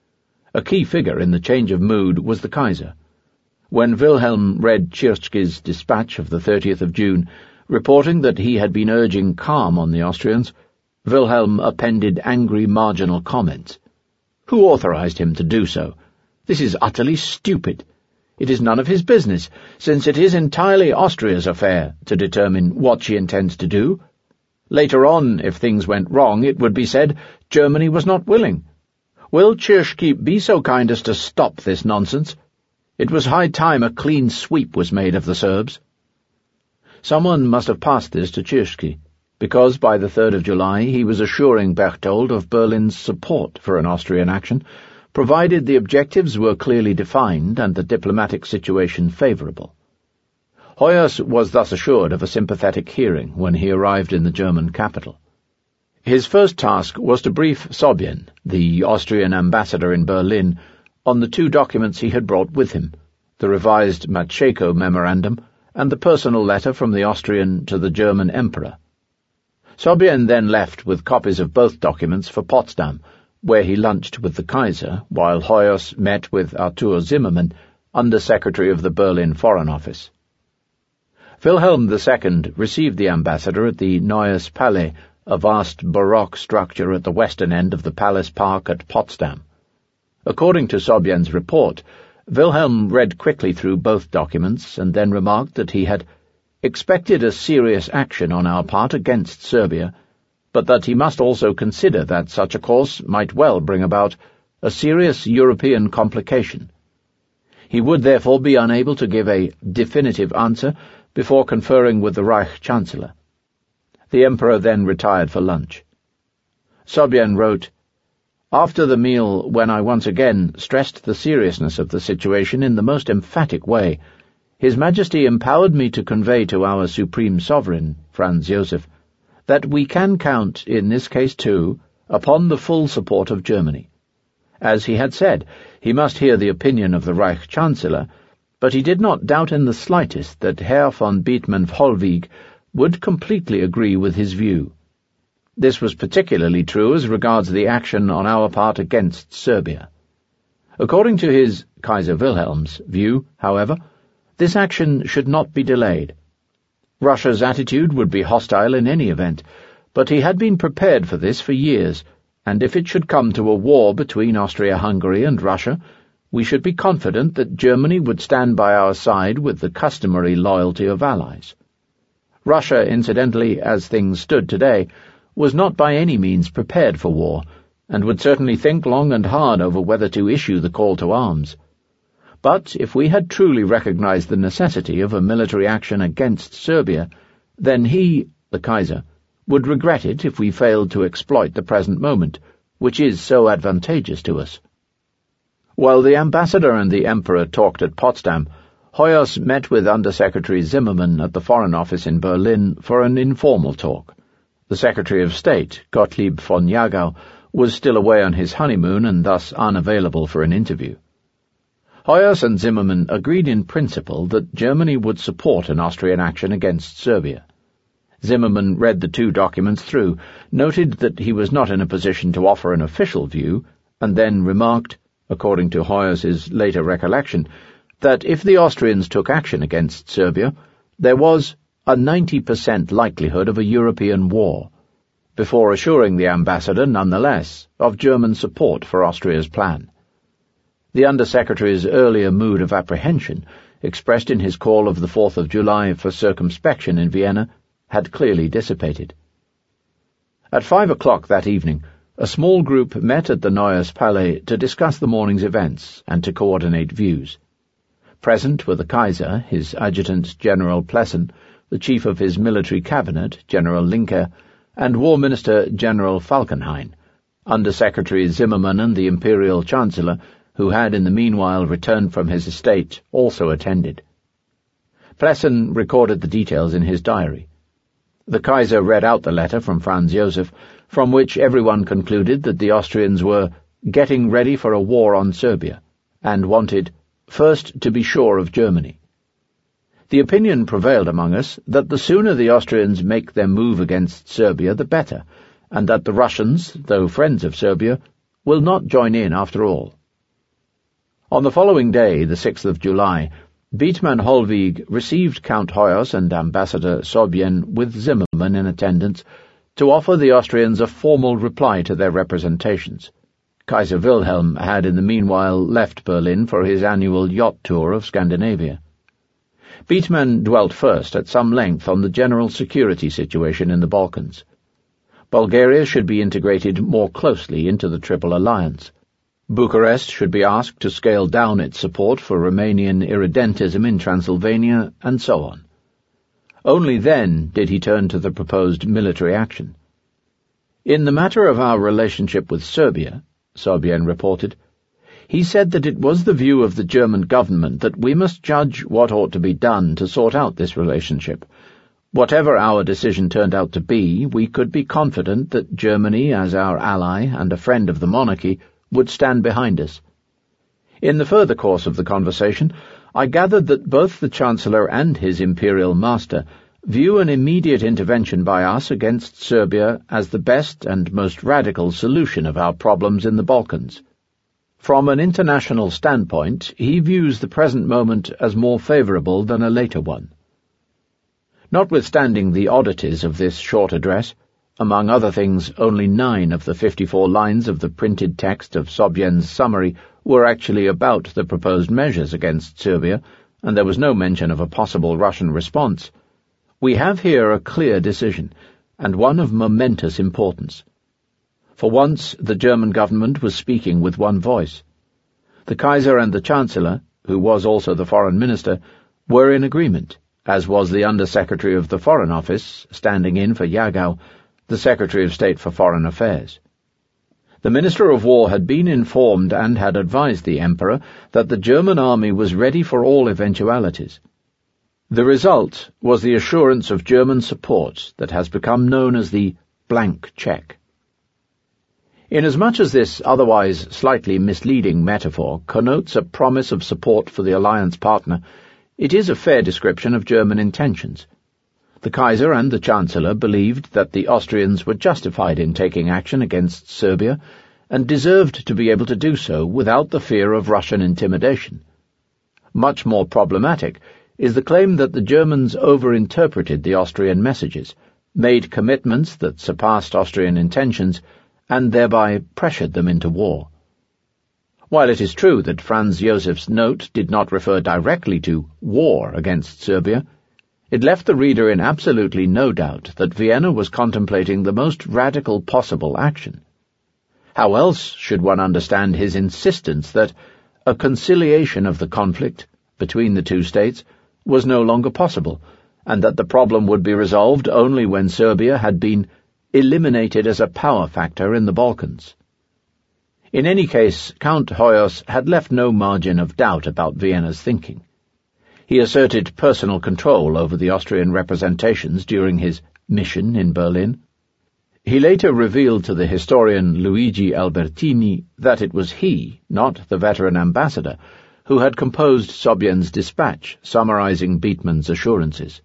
A key figure in the change of mood was the Kaiser. When Wilhelm read Tschirschky's dispatch of the thirtieth of June, reporting that he had been urging calm on the Austrians, Wilhelm appended angry marginal comments. Who authorized him to do so? This is utterly stupid. It is none of his business, since it is entirely Austria's affair to determine what she intends to do. Later on, if things went wrong, it would be said Germany was not willing. Will Tschirschky be so kind as to stop this nonsense? It was high time a clean sweep was made of the Serbs. Someone must have passed this to Tschirschky, because by the third of July he was assuring Berchtold of Berlin's support for an Austrian action, provided the objectives were clearly defined and the diplomatic situation favourable. Hoyos was thus assured of a sympathetic hearing when he arrived in the German capital. His first task was to brief Sobien, the Austrian ambassador in Berlin, on the two documents he had brought with him, the revised Macheco memorandum and the personal letter from the Austrian to the German emperor. Sobien then left with copies of both documents for Potsdam, where he lunched with the Kaiser, while Hoyos met with Artur Zimmermann, Under-Secretary of the Berlin Foreign Office. Wilhelm the Second received the ambassador at the Neues Palais, a vast Baroque structure at the western end of the palace park at Potsdam. According to Sobien's report, Wilhelm read quickly through both documents and then remarked that he had expected a serious action on our part against Serbia, but that he must also consider that such a course might well bring about a serious European complication. He would therefore be unable to give a definitive answer before conferring with the Reich Chancellor. The Emperor then retired for lunch. Sobien wrote, "After the meal, when I once again stressed the seriousness of the situation in the most emphatic way, His Majesty empowered me to convey to our Supreme Sovereign, Franz Joseph, that we can count, in this case too, upon the full support of Germany. As he had said, he must hear the opinion of the Reich Chancellor, but he did not doubt in the slightest that Herr von Bethmann-Hollweg would completely agree with his view. This was particularly true as regards the action on our part against Serbia. According to his, Kaiser Wilhelm's, view, however, this action should not be delayed. Russia's attitude would be hostile in any event, but he had been prepared for this for years, and if it should come to a war between Austria-Hungary and Russia, we should be confident that Germany would stand by our side with the customary loyalty of allies. Russia, incidentally, as things stood today, was not by any means prepared for war, and would certainly think long and hard over whether to issue the call to arms. But if we had truly recognized the necessity of a military action against Serbia, then he, the Kaiser, would regret it if we failed to exploit the present moment, which is so advantageous to us. While the ambassador and the emperor talked at Potsdam, Hoyos met with Under-Secretary Zimmermann at the Foreign Office in Berlin for an informal talk. The Secretary of State, Gottlieb von Jagau, was still away on his honeymoon and thus unavailable for an interview. Hoyos and Zimmermann agreed in principle that Germany would support an Austrian action against Serbia. Zimmermann read the two documents through, noted that he was not in a position to offer an official view, and then remarked, according to Hoyos's later recollection, that if the Austrians took action against Serbia, there was a ninety percent likelihood of a European war, before assuring the ambassador, nonetheless, of German support for Austria's plan. The Under-Secretary's earlier mood of apprehension, expressed in his call of the fourth of July for circumspection in Vienna, had clearly dissipated. At five o'clock that evening, a small group met at the Neues Palais to discuss the morning's events and to coordinate views. Present were the Kaiser, his adjutant General Plessen, the chief of his military cabinet, General Linke, and War Minister General Falkenhayn, Under-Secretary Zimmermann and the Imperial Chancellor, who had in the meanwhile returned from his estate, also attended. Plessen recorded the details in his diary. The Kaiser read out the letter from Franz Joseph, from which everyone concluded that the Austrians were getting ready for a war on Serbia, and wanted, first, to be sure of Germany. The opinion prevailed among us that the sooner the Austrians make their move against Serbia, the better, and that the Russians, though friends of Serbia, will not join in after all. On the following day, the sixth of July, Beetman Hollweg received Count Hoyos and Ambassador Sobien with Zimmermann in attendance to offer the Austrians a formal reply to their representations. Kaiser Wilhelm had in the meanwhile left Berlin for his annual yacht tour of Scandinavia. Beetman dwelt first at some length on the general security situation in the Balkans. Bulgaria should be integrated more closely into the Triple Alliance. Bucharest should be asked to scale down its support for Romanian irredentism in Transylvania, and so on. Only then did he turn to the proposed military action. In the matter of our relationship with Serbia, Sobien reported, he said that it was the view of the German government that we must judge what ought to be done to sort out this relationship. Whatever our decision turned out to be, we could be confident that Germany, as our ally and a friend of the monarchy, would stand behind us. In the further course of the conversation, I gathered that both the Chancellor and his imperial master view an immediate intervention by us against Serbia as the best and most radical solution of our problems in the Balkans. From an international standpoint, he views the present moment as more favourable than a later one. Notwithstanding the oddities of this short address, among other things, only nine of the fifty-four lines of the printed text of Sobien's summary were actually about the proposed measures against Serbia, and there was no mention of a possible Russian response. We have here a clear decision, and one of momentous importance. For once, the German government was speaking with one voice. The Kaiser and the Chancellor, who was also the Foreign Minister, were in agreement, as was the Under-Secretary of the Foreign Office, standing in for Jagau, the Secretary of State for Foreign Affairs. The Minister of War had been informed and had advised the Emperor that the German army was ready for all eventualities. The result was the assurance of German support that has become known as the blank check. Inasmuch as this otherwise slightly misleading metaphor connotes a promise of support for the alliance partner, it is a fair description of German intentions. The Kaiser and the Chancellor believed that the Austrians were justified in taking action against Serbia, and deserved to be able to do so without the fear of Russian intimidation. Much more problematic is the claim that the Germans overinterpreted the Austrian messages, made commitments that surpassed Austrian intentions, and thereby pressured them into war. While it is true that Franz Josef's note did not refer directly to war against Serbia, it left the reader in absolutely no doubt that Vienna was contemplating the most radical possible action. How else should one understand his insistence that a conciliation of the conflict between the two states was no longer possible, and that the problem would be resolved only when Serbia had been eliminated as a power factor in the Balkans? In any case, Count Hoyos had left no margin of doubt about Vienna's thinking. He asserted personal control over the Austrian representations during his mission in Berlin. He later revealed to the historian Luigi Albertini that it was he, not the veteran ambassador, who had composed Sobien's dispatch summarizing Beetman's assurances.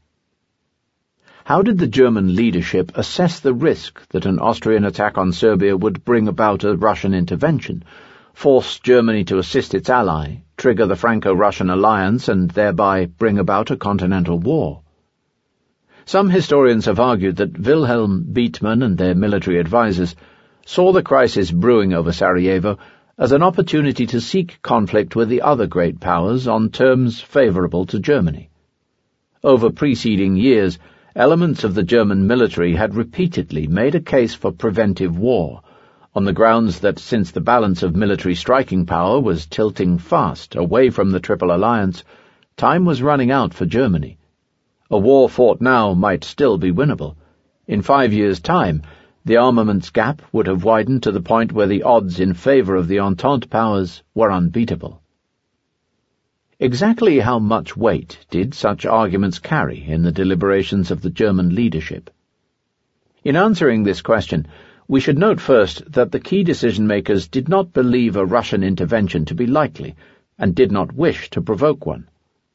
How did the German leadership assess the risk that an Austrian attack on Serbia would bring about a Russian intervention, force Germany to assist its ally, trigger the Franco-Russian alliance, and thereby bring about a continental war? Some historians have argued that Wilhelm, Beetman, and their military advisers saw the crisis brewing over Sarajevo as an opportunity to seek conflict with the other great powers on terms favorable to Germany. Over preceding years, elements of the German military had repeatedly made a case for preventive war, on the grounds that since the balance of military striking power was tilting fast away from the Triple Alliance, time was running out for Germany. A war fought now might still be winnable. In five years' time, the armaments gap would have widened to the point where the odds in favour of the Entente powers were unbeatable. Exactly how much weight did such arguments carry in the deliberations of the German leadership? In answering this question, we should note first that the key decision-makers did not believe a Russian intervention to be likely, and did not wish to provoke one.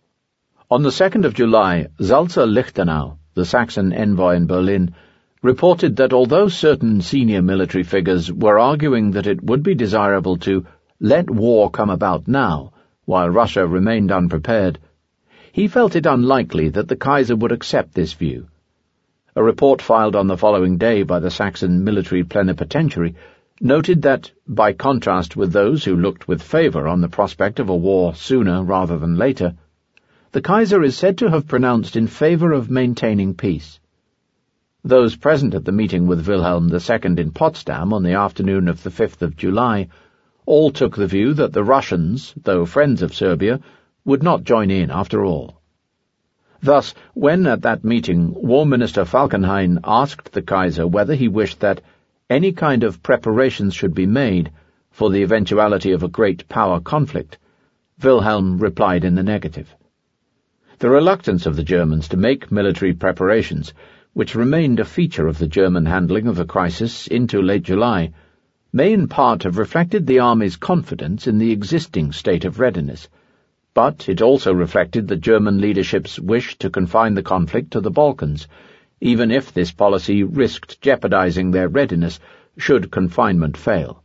On the second of July, Salza-Lichtenau, the Saxon envoy in Berlin, reported that although certain senior military figures were arguing that it would be desirable to let war come about now, while Russia remained unprepared, he felt it unlikely that the Kaiser would accept this view. A report filed on the following day by the Saxon military plenipotentiary noted that, by contrast with those who looked with favour on the prospect of a war sooner rather than later, the Kaiser is said to have pronounced in favour of maintaining peace. Those present at the meeting with Wilhelm the Second in Potsdam on the afternoon of the fifth of July all took the view that the Russians, though friends of Serbia, would not join in after all. Thus, when at that meeting War Minister Falkenhayn asked the Kaiser whether he wished that any kind of preparations should be made for the eventuality of a great power conflict, Wilhelm replied in the negative. The reluctance of the Germans to make military preparations, which remained a feature of the German handling of the crisis into late July, may in part have reflected the army's confidence in the existing state of readiness, but it also reflected the German leadership's wish to confine the conflict to the Balkans, even if this policy risked jeopardizing their readiness should confinement fail.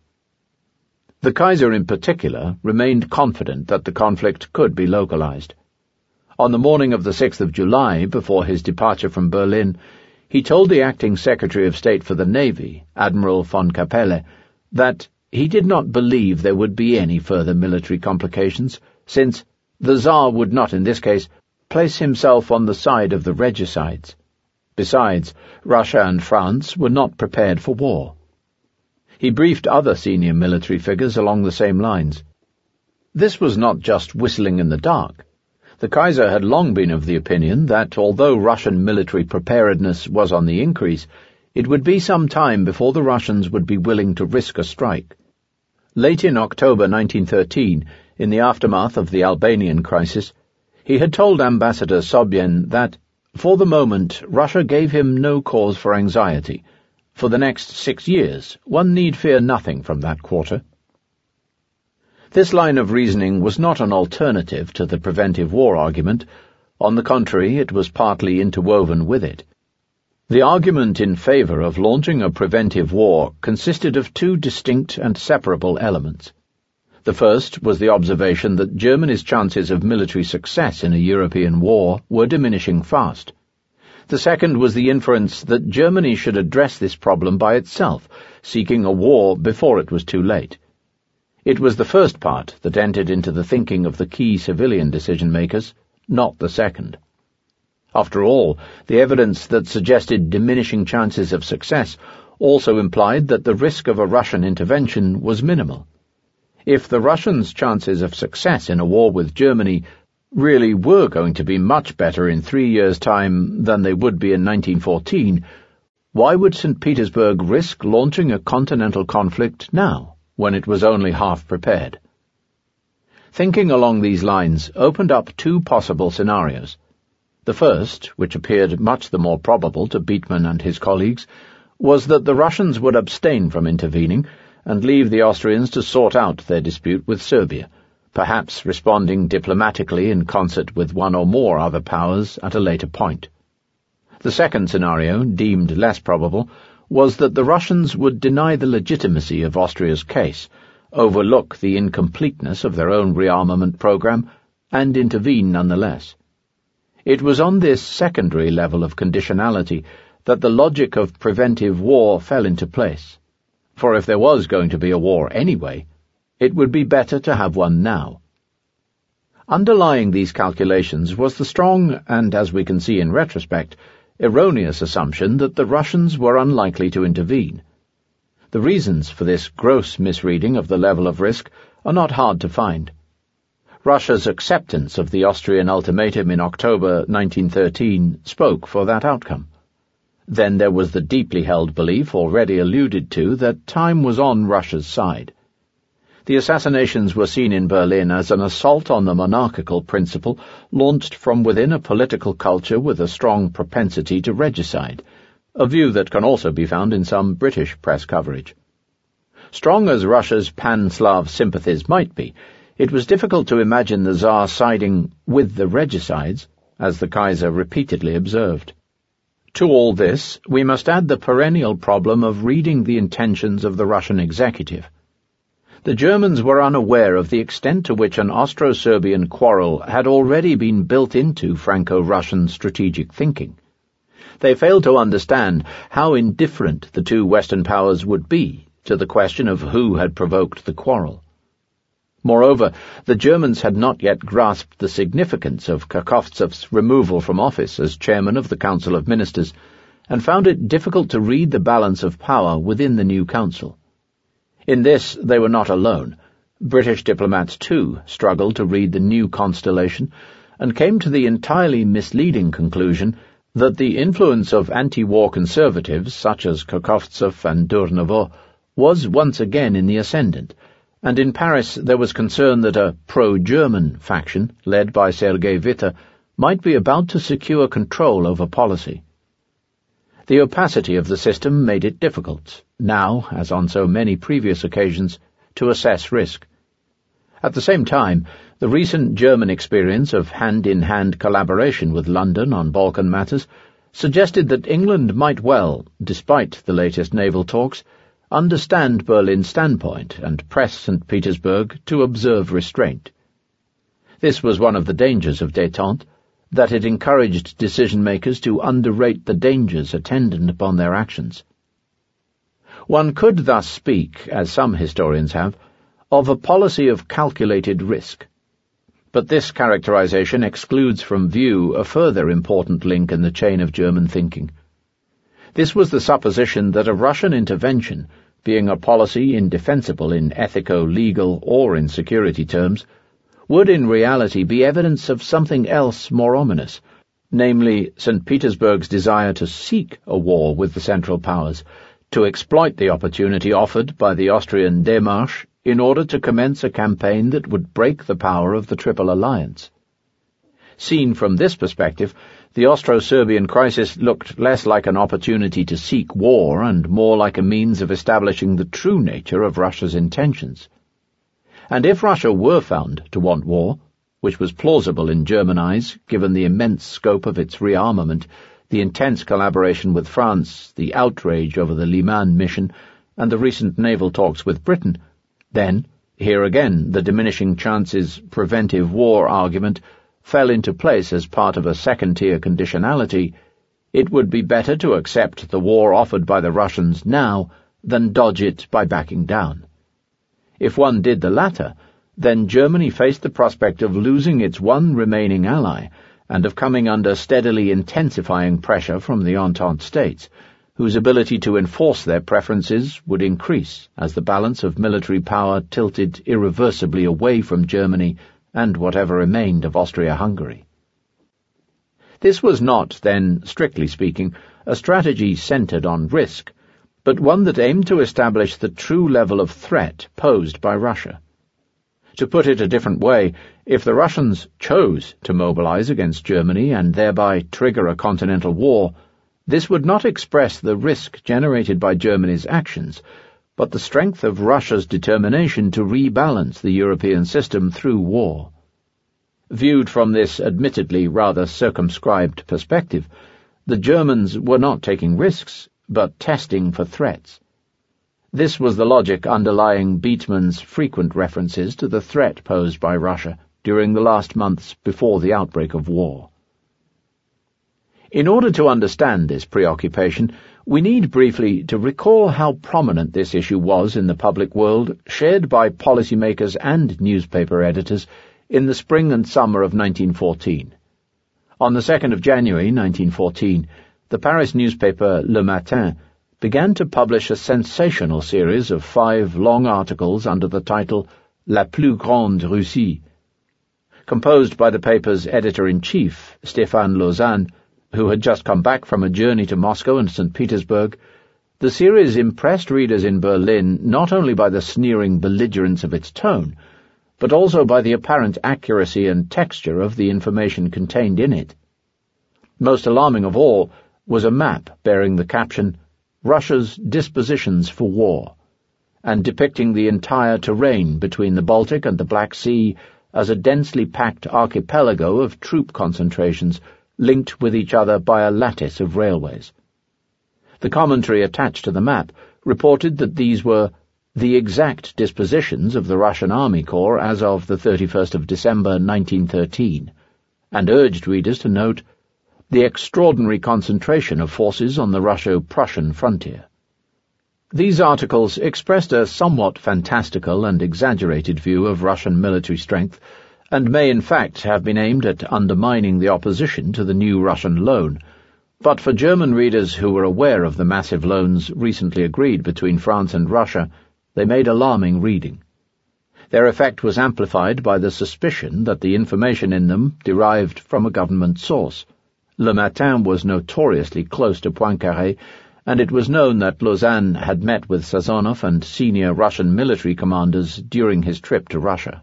The Kaiser in particular remained confident that the conflict could be localized. On the morning of the sixth of July, before his departure from Berlin, he told the acting Secretary of State for the Navy, Admiral von Capelle, that he did not believe there would be any further military complications, since the Tsar would not, in this case, place himself on the side of the regicides. Besides, Russia and France were not prepared for war. He briefed other senior military figures along the same lines. This was not just whistling in the dark. The Kaiser had long been of the opinion that, although Russian military preparedness was on the increase, it would be some time before the Russians would be willing to risk a strike. Late in October nineteen thirteen, in the aftermath of the Albanian crisis, he had told Ambassador Sobien that, for the moment, Russia gave him no cause for anxiety. For the next six years, one need fear nothing from that quarter. This line of reasoning was not an alternative to the preventive war argument. On the contrary, it was partly interwoven with it. The argument in favour of launching a preventive war consisted of two distinct and separable elements. The first was the observation that Germany's chances of military success in a European war were diminishing fast. The second was the inference that Germany should address this problem by itself, seeking a war before it was too late. It was the first part that entered into the thinking of the key civilian decision-makers, not the second. After all, the evidence that suggested diminishing chances of success also implied that the risk of a Russian intervention was minimal. If the Russians' chances of success in a war with Germany really were going to be much better in three years' time than they would be in nineteen fourteen, why would Saint Petersburg risk launching a continental conflict now, when it was only half prepared? Thinking along these lines opened up two possible scenarios. The first, which appeared much the more probable to Beetman and his colleagues, was that the Russians would abstain from intervening and leave the Austrians to sort out their dispute with Serbia, perhaps responding diplomatically in concert with one or more other powers at a later point. The second scenario, deemed less probable, was that the Russians would deny the legitimacy of Austria's case, overlook the incompleteness of their own rearmament program, and intervene nonetheless. It was on this secondary level of conditionality that the logic of preventive war fell into place. For if there was going to be a war anyway, it would be better to have one now. Underlying these calculations was the strong, and as we can see in retrospect, erroneous assumption that the Russians were unlikely to intervene. The reasons for this gross misreading of the level of risk are not hard to find. Russia's acceptance of the Austrian ultimatum in October nineteen thirteen spoke for that outcome. Then there was the deeply held belief already alluded to that time was on Russia's side. The assassinations were seen in Berlin as an assault on the monarchical principle launched from within a political culture with a strong propensity to regicide, a view that can also be found in some British press coverage. Strong as Russia's pan-Slav sympathies might be, It was difficult to imagine the Tsar siding with the regicides, as the Kaiser repeatedly observed. To all this, we must add the perennial problem of reading the intentions of the Russian executive. The Germans were unaware of the extent to which an Austro-Serbian quarrel had already been built into Franco-Russian strategic thinking. They failed to understand how indifferent the two Western powers would be to the question of who had provoked the quarrel. Moreover, the Germans had not yet grasped the significance of Kakovtsev's removal from office as chairman of the Council of Ministers, and found it difficult to read the balance of power within the new council. In this they were not alone. British diplomats, too, struggled to read the new constellation, and came to the entirely misleading conclusion that the influence of anti-war conservatives, such as Kakovtsev and Durnovo, was once again in the ascendant, and in Paris there was concern that a pro-German faction, led by Sergei Witte, might be about to secure control over policy. The opacity of the system made it difficult, now, as on so many previous occasions, to assess risk. At the same time, the recent German experience of hand-in-hand collaboration with London on Balkan matters suggested that England might well, despite the latest naval talks, understand Berlin's standpoint and press Saint Petersburg to observe restraint. This was one of the dangers of détente, that it encouraged decision-makers to underrate the dangers attendant upon their actions. One could thus speak, as some historians have, of a policy of calculated risk. But this characterization excludes from view a further important link in the chain of German thinking. This was the supposition that a Russian intervention, being a policy indefensible in ethico-legal or in security terms, would in reality be evidence of something else more ominous, namely Saint Petersburg's desire to seek a war with the Central Powers, to exploit the opportunity offered by the Austrian démarche in order to commence a campaign that would break the power of the Triple Alliance. Seen from this perspective, the Austro-Serbian crisis looked less like an opportunity to seek war and more like a means of establishing the true nature of Russia's intentions. And if Russia were found to want war, which was plausible in German eyes, given the immense scope of its rearmament, the intense collaboration with France, the outrage over the Liman mission, and the recent naval talks with Britain, then, here again, the diminishing chances preventive war argument fell into place as part of a second-tier conditionality. It would be better to accept the war offered by the Russians now than dodge it by backing down. If one did the latter, then Germany faced the prospect of losing its one remaining ally and of coming under steadily intensifying pressure from the Entente states, whose ability to enforce their preferences would increase as the balance of military power tilted irreversibly away from Germany and whatever remained of Austria-Hungary. This was not, then, strictly speaking, a strategy centered on risk, but one that aimed to establish the true level of threat posed by Russia. To put it a different way, if the Russians chose to mobilize against Germany and thereby trigger a continental war, this would not express the risk generated by Germany's actions, but the strength of Russia's determination to rebalance the European system through war. Viewed from this admittedly rather circumscribed perspective, the Germans were not taking risks, but testing for threats. This was the logic underlying Beetman's frequent references to the threat posed by Russia during the last months before the outbreak of war. In order to understand this preoccupation, we need briefly to recall how prominent this issue was in the public world, shared by policymakers and newspaper editors in the spring and summer of nineteen fourteen. On the second of January nineteen fourteen, the Paris newspaper Le Matin began to publish a sensational series of five long articles under the title La plus grande Russie. Composed by the paper's editor-in-chief, Stéphane Lausanne, who had just come back from a journey to Moscow and Saint Petersburg, the series impressed readers in Berlin not only by the sneering belligerence of its tone, but also by the apparent accuracy and texture of the information contained in it. Most alarming of all was a map bearing the caption, Russia's Dispositions for War, and depicting the entire terrain between the Baltic and the Black Sea as a densely packed archipelago of troop concentrations linked with each other by a lattice of railways. The commentary attached to the map reported that these were the exact dispositions of the Russian Army Corps as of the thirty-first of December nineteen thirteen, and urged readers to note the extraordinary concentration of forces on the Russo-Prussian frontier. These articles expressed a somewhat fantastical and exaggerated view of Russian military strength, and may in fact have been aimed at undermining the opposition to the new Russian loan, but for German readers who were aware of the massive loans recently agreed between France and Russia, they made alarming reading. Their effect was amplified by the suspicion that the information in them derived from a government source. Le Matin was notoriously close to Poincaré, and it was known that Lausanne had met with Sazonov and senior Russian military commanders during his trip to Russia.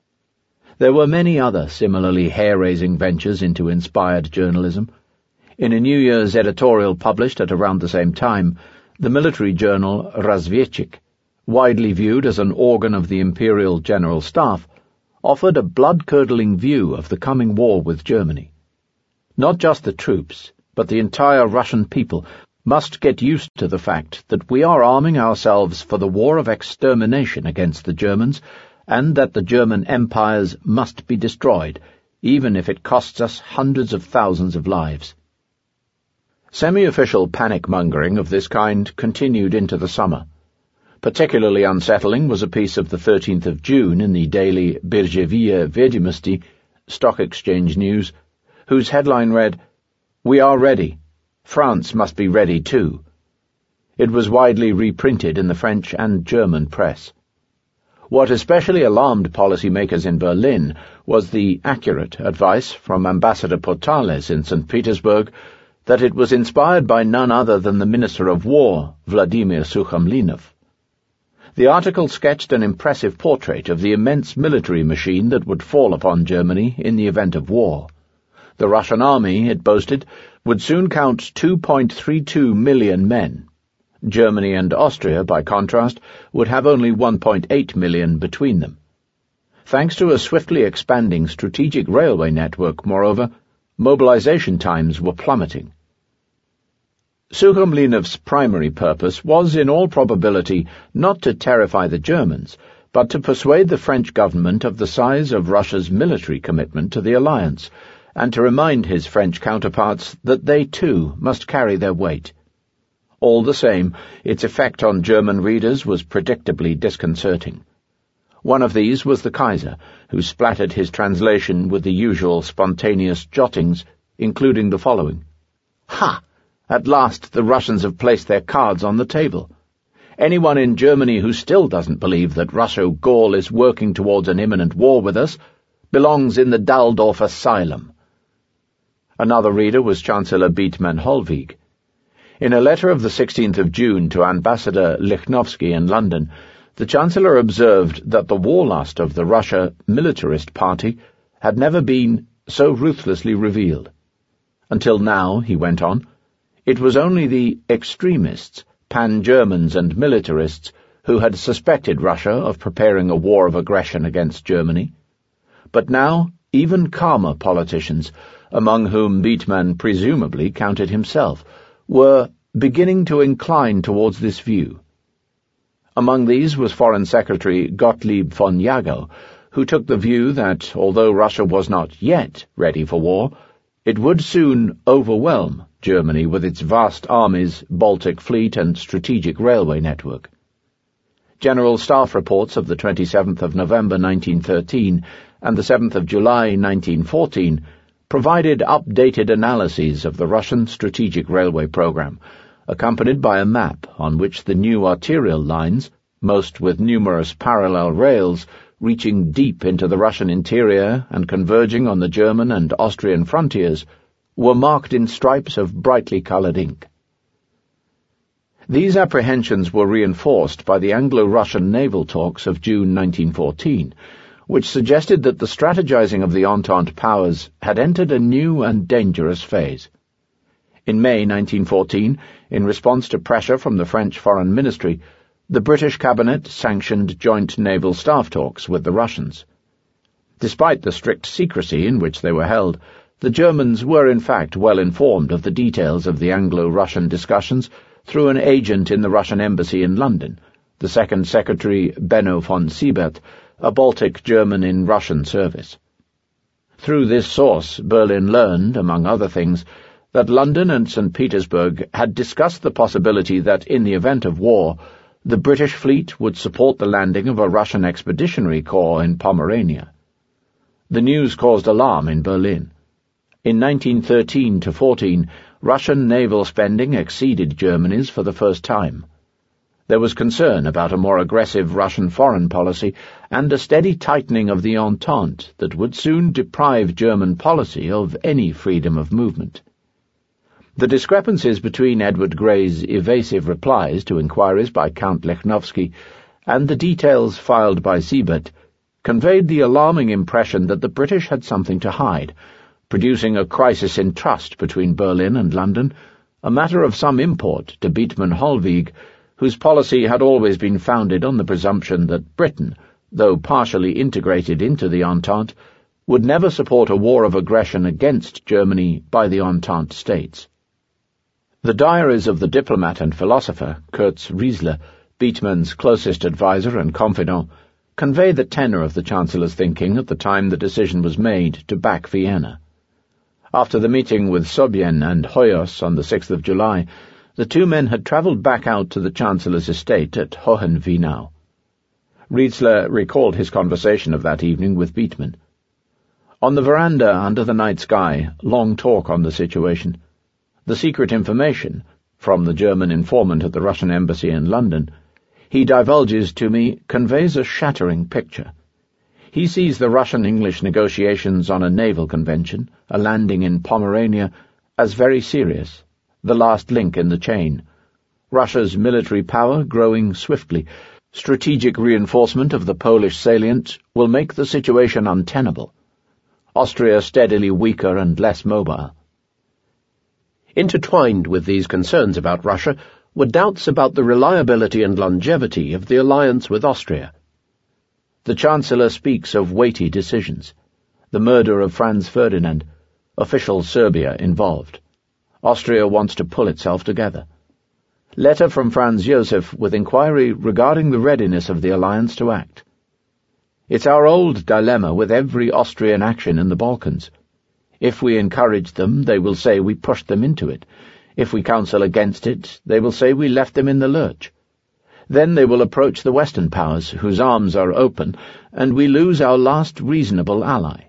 There were many other similarly hair-raising ventures into inspired journalism. In a New Year's editorial published at around the same time, the military journal Razviechik, widely viewed as an organ of the Imperial General Staff, offered a blood-curdling view of the coming war with Germany. Not just the troops, but the entire Russian people must get used to the fact that we are arming ourselves for the war of extermination against the Germans, and that the German empires must be destroyed, even if it costs us hundreds of thousands of lives. Semi-official panic-mongering of this kind continued into the summer. Particularly unsettling was a piece of the thirteenth of June in the daily Birjevye Vedomosti, Stock Exchange News, whose headline read, "We are ready. France must be ready too." It was widely reprinted in the French and German press. What especially alarmed policymakers in Berlin was the accurate advice from Ambassador Portales in Saint Petersburg that it was inspired by none other than the Minister of War, Vladimir Sukhamlinov. The article sketched an impressive portrait of the immense military machine that would fall upon Germany in the event of war. The Russian army, it boasted, would soon count two point three two million men. Germany and Austria, by contrast, would have only one point eight million between them. Thanks to a swiftly expanding strategic railway network, moreover, mobilization times were plummeting. Sukhamlinov's primary purpose was, in all probability, not to terrify the Germans, but to persuade the French government of the size of Russia's military commitment to the alliance, and to remind his French counterparts that they too must carry their weight. All the same, its effect on German readers was predictably disconcerting. One of these was the Kaiser, who splattered his translation with the usual spontaneous jottings, including the following. "Ha! At last the Russians have placed their cards on the table. Anyone in Germany who still doesn't believe that Russo-Gaul is working towards an imminent war with us belongs in the Daldorf Asylum." Another reader was Chancellor Beetman Holweg. In a letter of the sixteenth of June to Ambassador Lichnowsky in London, the Chancellor observed that the warlust of the Russia militarist party had never been so ruthlessly revealed. Until now, he went on, it was only the extremists, pan-Germans and militarists, who had suspected Russia of preparing a war of aggression against Germany. But now, even calmer politicians, among whom Beetman presumably counted himself, were beginning to incline towards this view. Among these was Foreign Secretary Gottlieb von Jagow, who took the view that, although Russia was not yet ready for war, it would soon overwhelm Germany with its vast armies, Baltic fleet, and strategic railway network. General Staff reports of the twenty-seventh of November nineteen thirteen and the seventh of July nineteen fourteen provided updated analyses of the Russian strategic railway program, accompanied by a map on which the new arterial lines, most with numerous parallel rails, reaching deep into the Russian interior and converging on the German and Austrian frontiers, were marked in stripes of brightly coloured ink. These apprehensions were reinforced by the Anglo-Russian naval talks of June nineteen fourteen, which suggested that the strategizing of the Entente powers had entered a new and dangerous phase. In May nineteen fourteen, in response to pressure from the French Foreign Ministry, the British cabinet sanctioned joint naval staff talks with the Russians. Despite the strict secrecy in which they were held, the Germans were in fact well informed of the details of the Anglo-Russian discussions through an agent in the Russian embassy in London, the Second Secretary Benno von Siebert, a Baltic German in Russian service. Through this source, Berlin learned, among other things, that London and Saint Petersburg had discussed the possibility that, in the event of war, the British fleet would support the landing of a Russian expeditionary corps in Pomerania. The news caused alarm in Berlin. In nineteen thirteen to fourteen, Russian naval spending exceeded Germany's for the first time. There was concern about a more aggressive Russian foreign policy and a steady tightening of the Entente that would soon deprive German policy of any freedom of movement. The discrepancies between Edward Grey's evasive replies to inquiries by Count Lechnowsky and the details filed by Siebert conveyed the alarming impression that the British had something to hide, producing a crisis in trust between Berlin and London, a matter of some import to Beetman Hollweg, whose policy had always been founded on the presumption that Britain, though partially integrated into the Entente, would never support a war of aggression against Germany by the Entente states. The diaries of the diplomat and philosopher, Kurz Riezler, Beetman's closest adviser and confidant, convey the tenor of the Chancellor's thinking at the time the decision was made to back Vienna. After the meeting with Sobien and Hoyos on the sixth of July, the two men had travelled back out to the Chancellor's estate at Hohenweinau. Riezler recalled his conversation of that evening with Beetman. On the veranda under the night sky, long talk on the situation. The secret information, from the German informant at the Russian embassy in London, he divulges to me, conveys a shattering picture. He sees the Russian-English negotiations on a naval convention, a landing in Pomerania, as very serious, the last link in the chain. Russia's military power growing swiftly. Strategic reinforcement of the Polish salient will make the situation untenable. Austria steadily weaker and less mobile. Intertwined with these concerns about Russia were doubts about the reliability and longevity of the alliance with Austria. The Chancellor speaks of weighty decisions. The murder of Franz Ferdinand, official Serbia involved. Austria wants to pull itself together. Letter from Franz Josef with inquiry regarding the readiness of the alliance to act. It's our old dilemma with every Austrian action in the Balkans. If we encourage them, they will say we pushed them into it. If we counsel against it, they will say we left them in the lurch. Then they will approach the Western powers, whose arms are open, and we lose our last reasonable ally.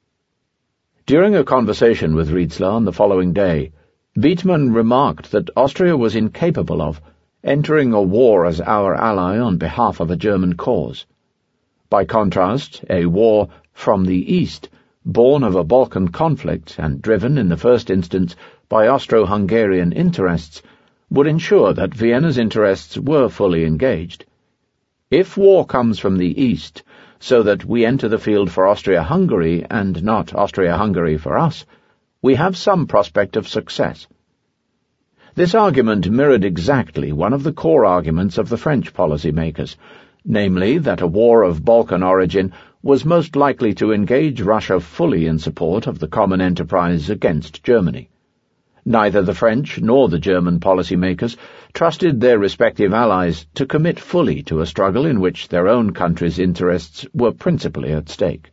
During a conversation with Riezler on the following day, Beetman remarked that Austria was incapable of entering a war as our ally on behalf of a German cause. By contrast, a war from the east, born of a Balkan conflict and driven in the first instance by Austro-Hungarian interests, would ensure that Vienna's interests were fully engaged. If war comes from the east, so that we enter the field for Austria-Hungary and not Austria-Hungary for us, we have some prospect of success. This argument mirrored exactly one of the core arguments of the French policymakers, namely that a war of Balkan origin was most likely to engage Russia fully in support of the common enterprise against Germany. Neither the French nor the German policymakers trusted their respective allies to commit fully to a struggle in which their own country's interests were principally at stake.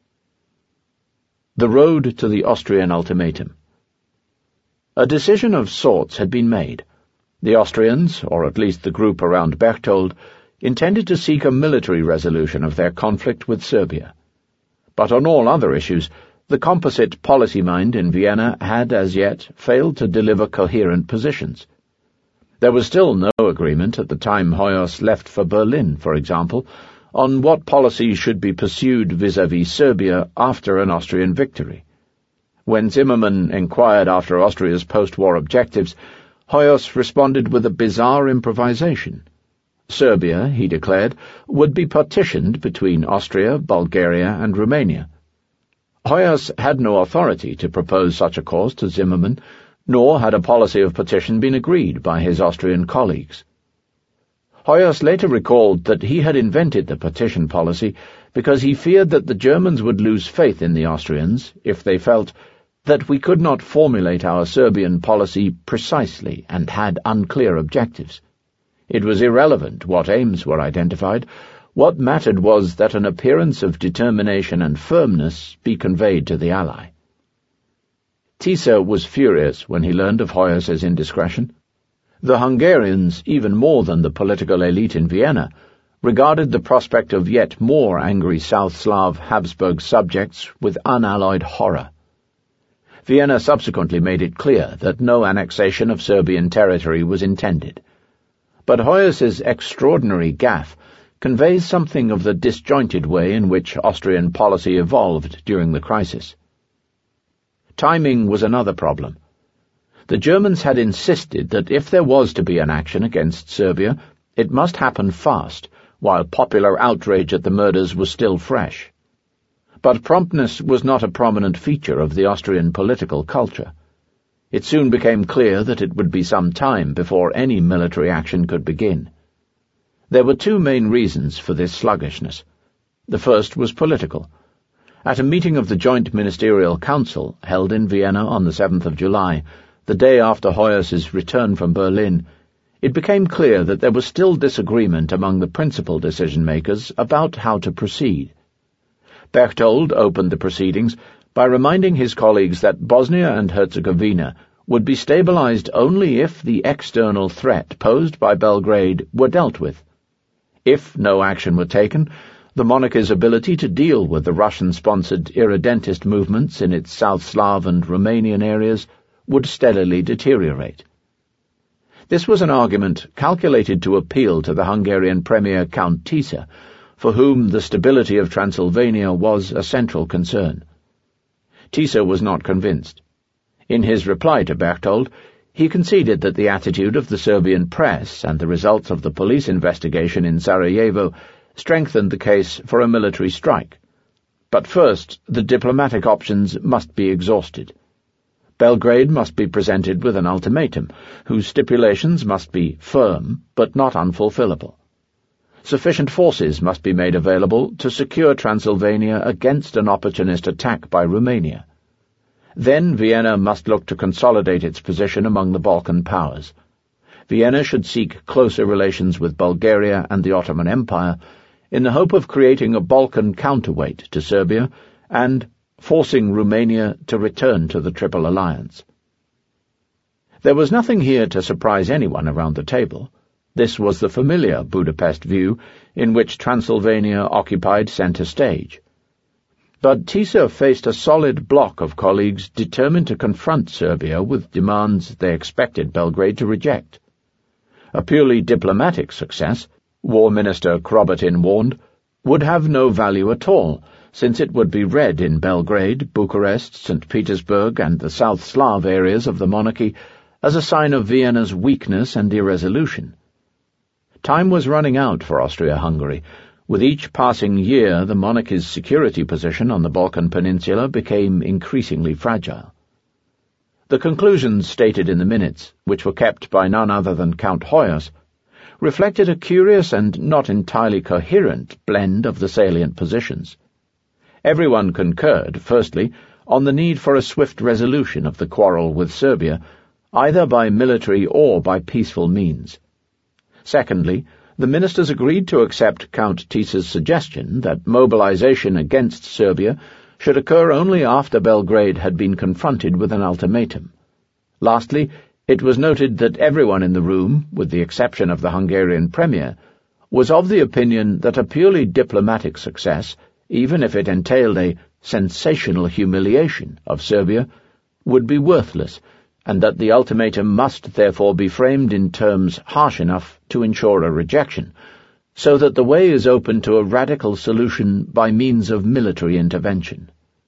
The road to the Austrian ultimatum. A decision of sorts had been made. The Austrians, or at least the group around Berchtold, intended to seek a military resolution of their conflict with Serbia. But on all other issues, the composite policy mind in Vienna had as yet failed to deliver coherent positions. There was still no agreement at the time Hoyos left for Berlin, for example, on what policy should be pursued vis-à-vis Serbia after an Austrian victory. When Zimmermann inquired after Austria's post-war objectives, Hoyos responded with a bizarre improvisation. Serbia, he declared, would be partitioned between Austria, Bulgaria, and Romania. Hoyos had no authority to propose such a course to Zimmermann, nor had a policy of partition been agreed by his Austrian colleagues. Hoyos later recalled that he had invented the partition policy because he feared that the Germans would lose faith in the Austrians if they felt that we could not formulate our Serbian policy precisely and had unclear objectives. It was irrelevant what aims were identified. What mattered was that an appearance of determination and firmness be conveyed to the ally. Tisza was furious when he learned of Hoyos's indiscretion. The Hungarians, even more than the political elite in Vienna, regarded the prospect of yet more angry South Slav Habsburg subjects with unalloyed horror. Vienna subsequently made it clear that no annexation of Serbian territory was intended. But Hoyos's extraordinary gaffe conveys something of the disjointed way in which Austrian policy evolved during the crisis. Timing was another problem. The Germans had insisted that if there was to be an action against Serbia, it must happen fast, while popular outrage at the murders was still fresh. But promptness was not a prominent feature of the Austrian political culture. It soon became clear that it would be some time before any military action could begin. There were two main reasons for this sluggishness. The first was political. At a meeting of the Joint Ministerial Council, held in Vienna on the seventh of July, the day after Hoyos's return from Berlin, it became clear that there was still disagreement among the principal decision-makers about how to proceed. Berchtold opened the proceedings by reminding his colleagues that Bosnia and Herzegovina would be stabilized only if the external threat posed by Belgrade were dealt with. If no action were taken, the monarchy's ability to deal with the Russian-sponsored irredentist movements in its South Slav and Romanian areas would steadily deteriorate. This was an argument calculated to appeal to the Hungarian Premier Count Tisza, for whom the stability of Transylvania was a central concern. Tisza was not convinced. In his reply to Berchtold, he conceded that the attitude of the Serbian press and the results of the police investigation in Sarajevo strengthened the case for a military strike. But first, the diplomatic options must be exhausted. Belgrade must be presented with an ultimatum, whose stipulations must be firm but not unfulfillable. Sufficient forces must be made available to secure Transylvania against an opportunist attack by Romania. Then Vienna must look to consolidate its position among the Balkan powers. Vienna should seek closer relations with Bulgaria and the Ottoman Empire in the hope of creating a Balkan counterweight to Serbia and forcing Romania to return to the Triple Alliance. There was nothing here to surprise anyone around the table. This was the familiar Budapest view, in which Transylvania occupied centre stage. But Tisza faced a solid block of colleagues determined to confront Serbia with demands they expected Belgrade to reject. A purely diplomatic success, War Minister Krobotin warned, would have no value at all, since it would be read in Belgrade, Bucharest, Saint Petersburg, and the South Slav areas of the monarchy as a sign of Vienna's weakness and irresolution. Time was running out for Austria-Hungary. With each passing year, the monarchy's security position on the Balkan Peninsula became increasingly fragile. The conclusions stated in the minutes, which were kept by none other than Count Hoyos, reflected a curious and not entirely coherent blend of the salient positions. Everyone concurred, firstly, on the need for a swift resolution of the quarrel with Serbia, either by military or by peaceful means. Secondly, the ministers agreed to accept Count Tisza's suggestion that mobilization against Serbia should occur only after Belgrade had been confronted with an ultimatum. Lastly, it was noted that everyone in the room, with the exception of the Hungarian Premier, was of the opinion that a purely diplomatic success, even if it entailed a sensational humiliation of Serbia, would be worthless, and that the ultimatum must therefore be framed in terms harsh enough to ensure a rejection, so that the way is open to a radical solution by means of military intervention.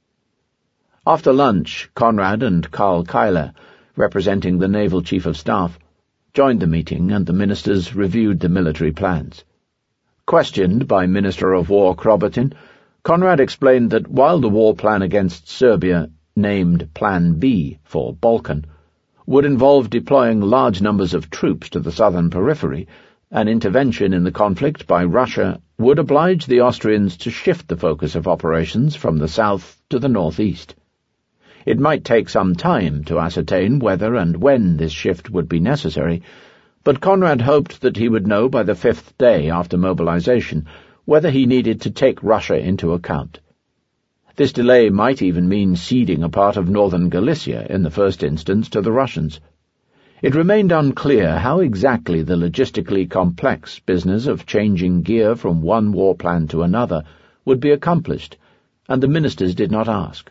After lunch, Conrad and Karl Keiler, representing the Naval Chief of Staff, joined the meeting, and the ministers reviewed the military plans. Questioned by Minister of War Krobotin, Conrad explained that while the war plan against Serbia, named Plan B for Balkan, would involve deploying large numbers of troops to the southern periphery, An intervention in the conflict by Russia would oblige the Austrians to shift the focus of operations from the south to the northeast. It might take some time to ascertain whether and when this shift would be necessary, but Conrad hoped that he would know by the fifth day after mobilization whether he needed to take Russia into account. This delay might even mean ceding a part of northern Galicia in the first instance to the Russians. It remained unclear how exactly the logistically complex business of changing gear from one war plan to another would be accomplished, and the ministers did not ask.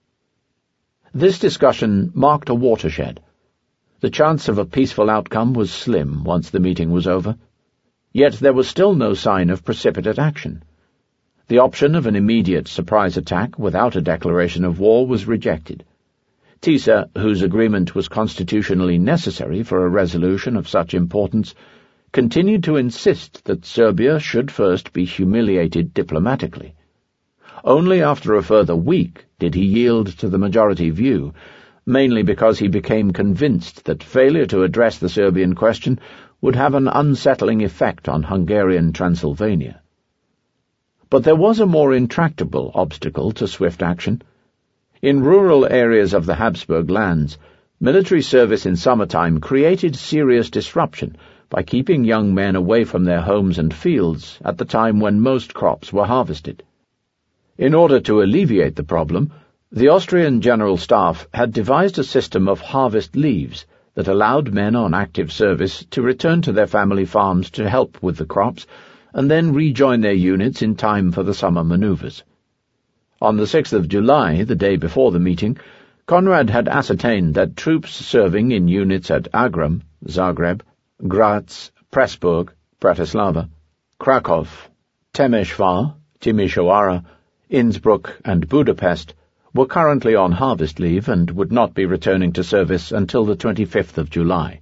This discussion marked a watershed. The chance of a peaceful outcome was slim once the meeting was over. Yet there was still no sign of precipitate action. The option of an immediate surprise attack without a declaration of war was rejected. Tisza, whose agreement was constitutionally necessary for a resolution of such importance, continued to insist that Serbia should first be humiliated diplomatically. Only after a further week did he yield to the majority view, mainly because he became convinced that failure to address the Serbian question would have an unsettling effect on Hungarian Transylvania. But there was a more intractable obstacle to swift action. In rural areas of the Habsburg lands, military service in summertime created serious disruption by keeping young men away from their homes and fields at the time when most crops were harvested. In order to alleviate the problem, the Austrian General Staff had devised a system of harvest leaves that allowed men on active service to return to their family farms to help with the crops and then rejoin their units in time for the summer maneuvers. On the sixth of July, the day before the meeting, Conrad had ascertained that troops serving in units at Agram, Zagreb, Graz, Pressburg, Bratislava, Krakow, Temeshvar, Timisoara, Innsbruck, and Budapest were currently on harvest leave and would not be returning to service until the twenty-fifth of July.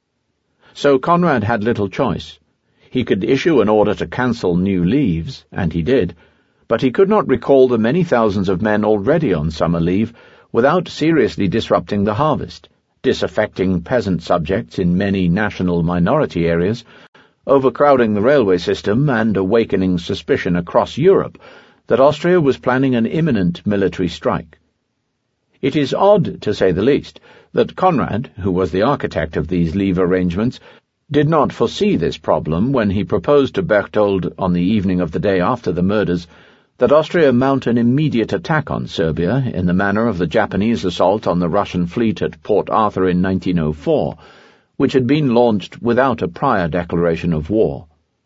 So Conrad had little choice. He could issue an order to cancel new leaves, and he did, but he could not recall the many thousands of men already on summer leave without seriously disrupting the harvest, disaffecting peasant subjects in many national minority areas, overcrowding the railway system, and awakening suspicion across Europe that Austria was planning an imminent military strike. It is odd, to say the least, that Conrad, who was the architect of these leave arrangements, did not foresee this problem when he proposed to Berchtold on the evening of the day after the murders that Austria mount an immediate attack on Serbia in the manner of the Japanese assault on the Russian fleet at Port Arthur in nineteen oh four, which had been launched without a prior declaration of war.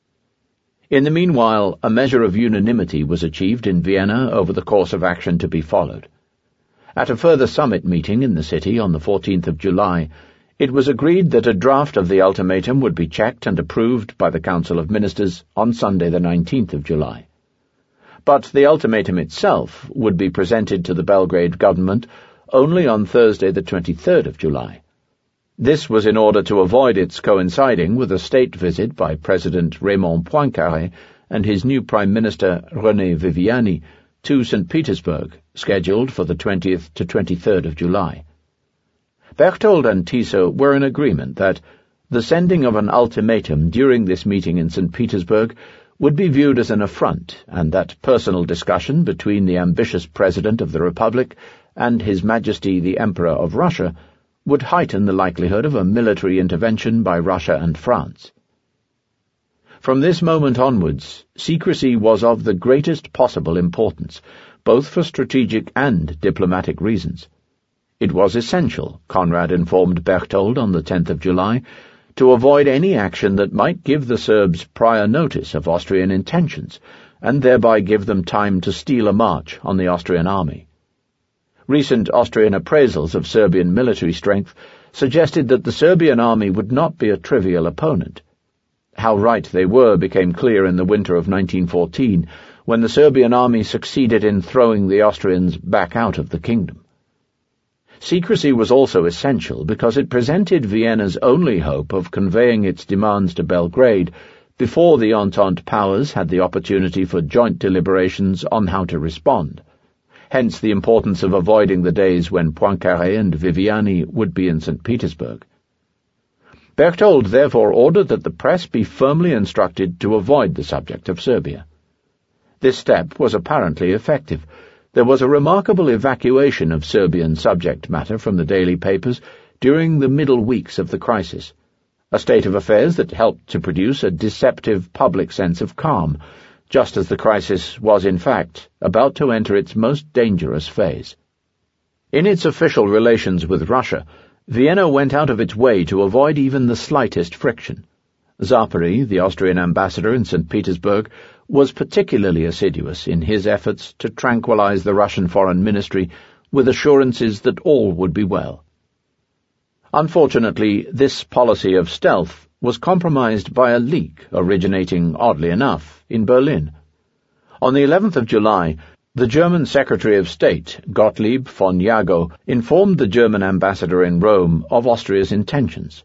In the meanwhile, a measure of unanimity was achieved in Vienna over the course of action to be followed. At a further summit meeting in the city on the fourteenth of July, it was agreed that a draft of the ultimatum would be checked and approved by the Council of Ministers on Sunday the nineteenth of July. But the ultimatum itself would be presented to the Belgrade government only on Thursday the twenty-third of July. This was in order to avoid its coinciding with a state visit by President Raymond Poincaré and his new Prime Minister René Viviani to Saint Petersburg, scheduled for the twentieth to twenty-third of July. Berchtold and Tisza were in agreement that the sending of an ultimatum during this meeting in Saint Petersburg would be viewed as an affront, and that personal discussion between the ambitious President of the Republic and His Majesty the Emperor of Russia would heighten the likelihood of a military intervention by Russia and France. From this moment onwards, secrecy was of the greatest possible importance, both for strategic and diplomatic reasons. It was essential, Conrad informed Berchtold on the tenth of July, to avoid any action that might give the Serbs prior notice of Austrian intentions, and thereby give them time to steal a march on the Austrian army. Recent Austrian appraisals of Serbian military strength suggested that the Serbian army would not be a trivial opponent. How right they were became clear in the winter of nineteen fourteen, when the Serbian army succeeded in throwing the Austrians back out of the kingdom. Secrecy was also essential because it presented Vienna's only hope of conveying its demands to Belgrade before the Entente powers had the opportunity for joint deliberations on how to respond. Hence the importance of avoiding the days when Poincaré and Viviani would be in Saint Petersburg. Berchtold therefore ordered that the press be firmly instructed to avoid the subject of Serbia. This step was apparently effective. There was a remarkable evacuation of Serbian subject matter from the daily papers during the middle weeks of the crisis, a state of affairs that helped to produce a deceptive public sense of calm, just as the crisis was in fact about to enter its most dangerous phase. In its official relations with Russia, Vienna went out of its way to avoid even the slightest friction. Zápary, the Austrian ambassador in Saint Petersburg, was particularly assiduous in his efforts to tranquilize the Russian Foreign Ministry with assurances that all would be well. Unfortunately, this policy of stealth was compromised by a leak originating, oddly enough, in Berlin. On the eleventh of July, the German Secretary of State, Gottlieb von Jagow, informed the German ambassador in Rome of Austria's intentions.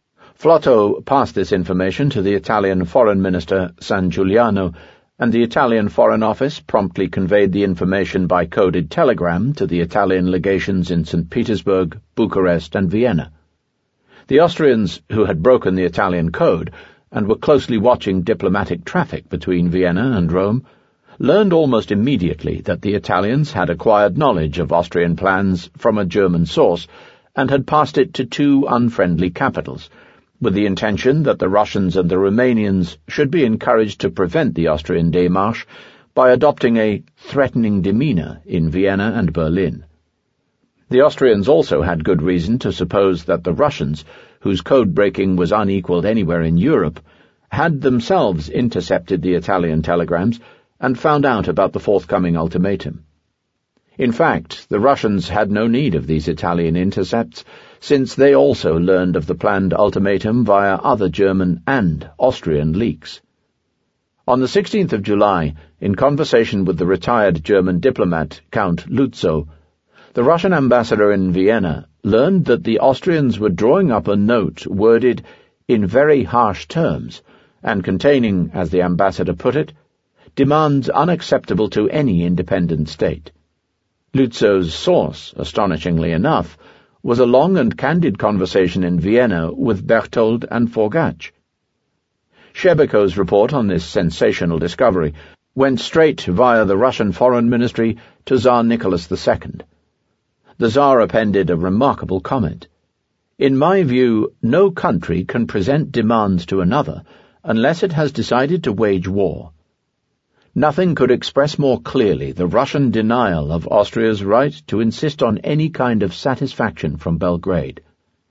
Flotto passed this information to the Italian Foreign Minister San Giuliano, and the Italian Foreign Office promptly conveyed the information by coded telegram to the Italian legations in Saint Petersburg, Bucharest, and Vienna. The Austrians, who had broken the Italian code and were closely watching diplomatic traffic between Vienna and Rome, learned almost immediately that the Italians had acquired knowledge of Austrian plans from a German source and had passed it to two unfriendly capitals, with the intention that the Russians and the Romanians should be encouraged to prevent the Austrian démarche by adopting a threatening demeanour in Vienna and Berlin. The Austrians also had good reason to suppose that the Russians, whose code-breaking was unequalled anywhere in Europe, had themselves intercepted the Italian telegrams and found out about the forthcoming ultimatum. In fact, the Russians had no need of these Italian intercepts, since they also learned of the planned ultimatum via other German and Austrian leaks. On the sixteenth of July, in conversation with the retired German diplomat Count Lutzow, the Russian ambassador in Vienna learned that the Austrians were drawing up a note worded in very harsh terms and containing, as the ambassador put it, demands unacceptable to any independent state. Lutzow's source, astonishingly enough, was a long and candid conversation in Vienna with Berchtold and Forgách. Shebeko's report on this sensational discovery went straight via the Russian Foreign Ministry to Tsar Nicholas the Second. The Tsar appended a remarkable comment. "In my view, no country can present demands to another unless it has decided to wage war. Nothing could express more clearly the Russian denial of Austria's right to insist on any kind of satisfaction from Belgrade."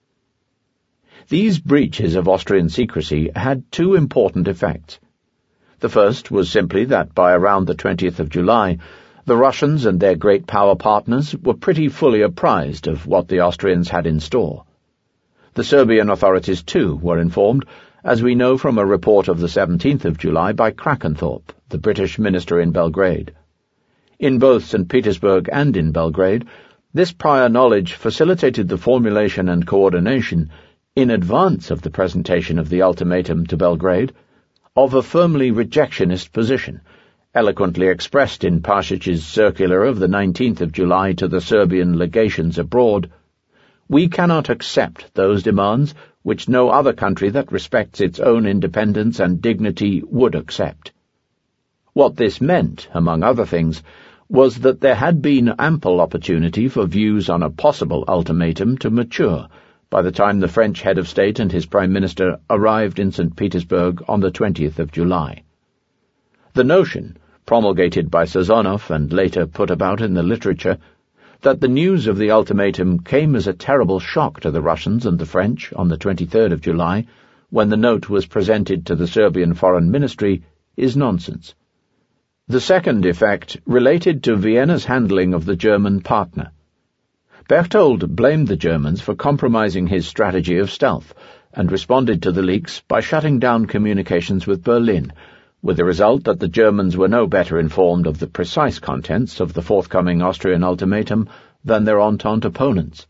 These breaches of Austrian secrecy had two important effects. The first was simply that by around the twentieth of July, the Russians and their great power partners were pretty fully apprised of what the Austrians had in store. The Serbian authorities, too, were informed, as we know from a report of the seventeenth of July by Krakenthorp, the British minister in Belgrade. In both Saint Petersburg and in Belgrade, this prior knowledge facilitated the formulation and coordination, in advance of the presentation of the ultimatum to Belgrade, of a firmly rejectionist position, eloquently expressed in Pasic's circular of the nineteenth of July to the Serbian legations abroad. "We cannot accept those demands which no other country that respects its own independence and dignity would accept." What this meant, among other things, was that there had been ample opportunity for views on a possible ultimatum to mature by the time the French head of state and his prime minister arrived in Saint Petersburg on the twentieth of July. The notion, promulgated by Sazonov and later put about in the literature, that the news of the ultimatum came as a terrible shock to the Russians and the French on the twenty-third of July, when the note was presented to the Serbian Foreign Ministry, is nonsense. The second effect related to Vienna's handling of the German partner. Berchtold blamed the Germans for compromising his strategy of stealth, and responded to the leaks by shutting down communications with Berlin, with the result that the Germans were no better informed of the precise contents of the forthcoming Austrian ultimatum than their Entente opponents.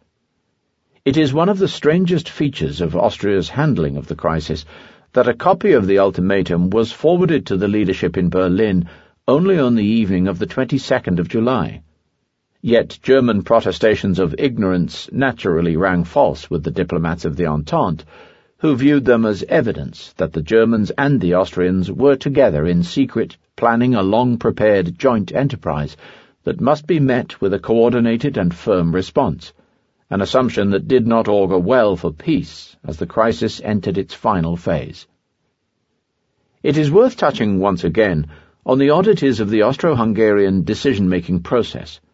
It is one of the strangest features of Austria's handling of the crisis that a copy of the ultimatum was forwarded to the leadership in Berlin only on the evening of the twenty-second of July. Yet German protestations of ignorance naturally rang false with the diplomats of the Entente, who viewed them as evidence that the Germans and the Austrians were together in secret, planning a long-prepared joint enterprise that must be met with a coordinated and firm response, an assumption that did not augur well for peace as the crisis entered its final phase. It is worth touching once again on the oddities of the Austro-Hungarian decision-making process.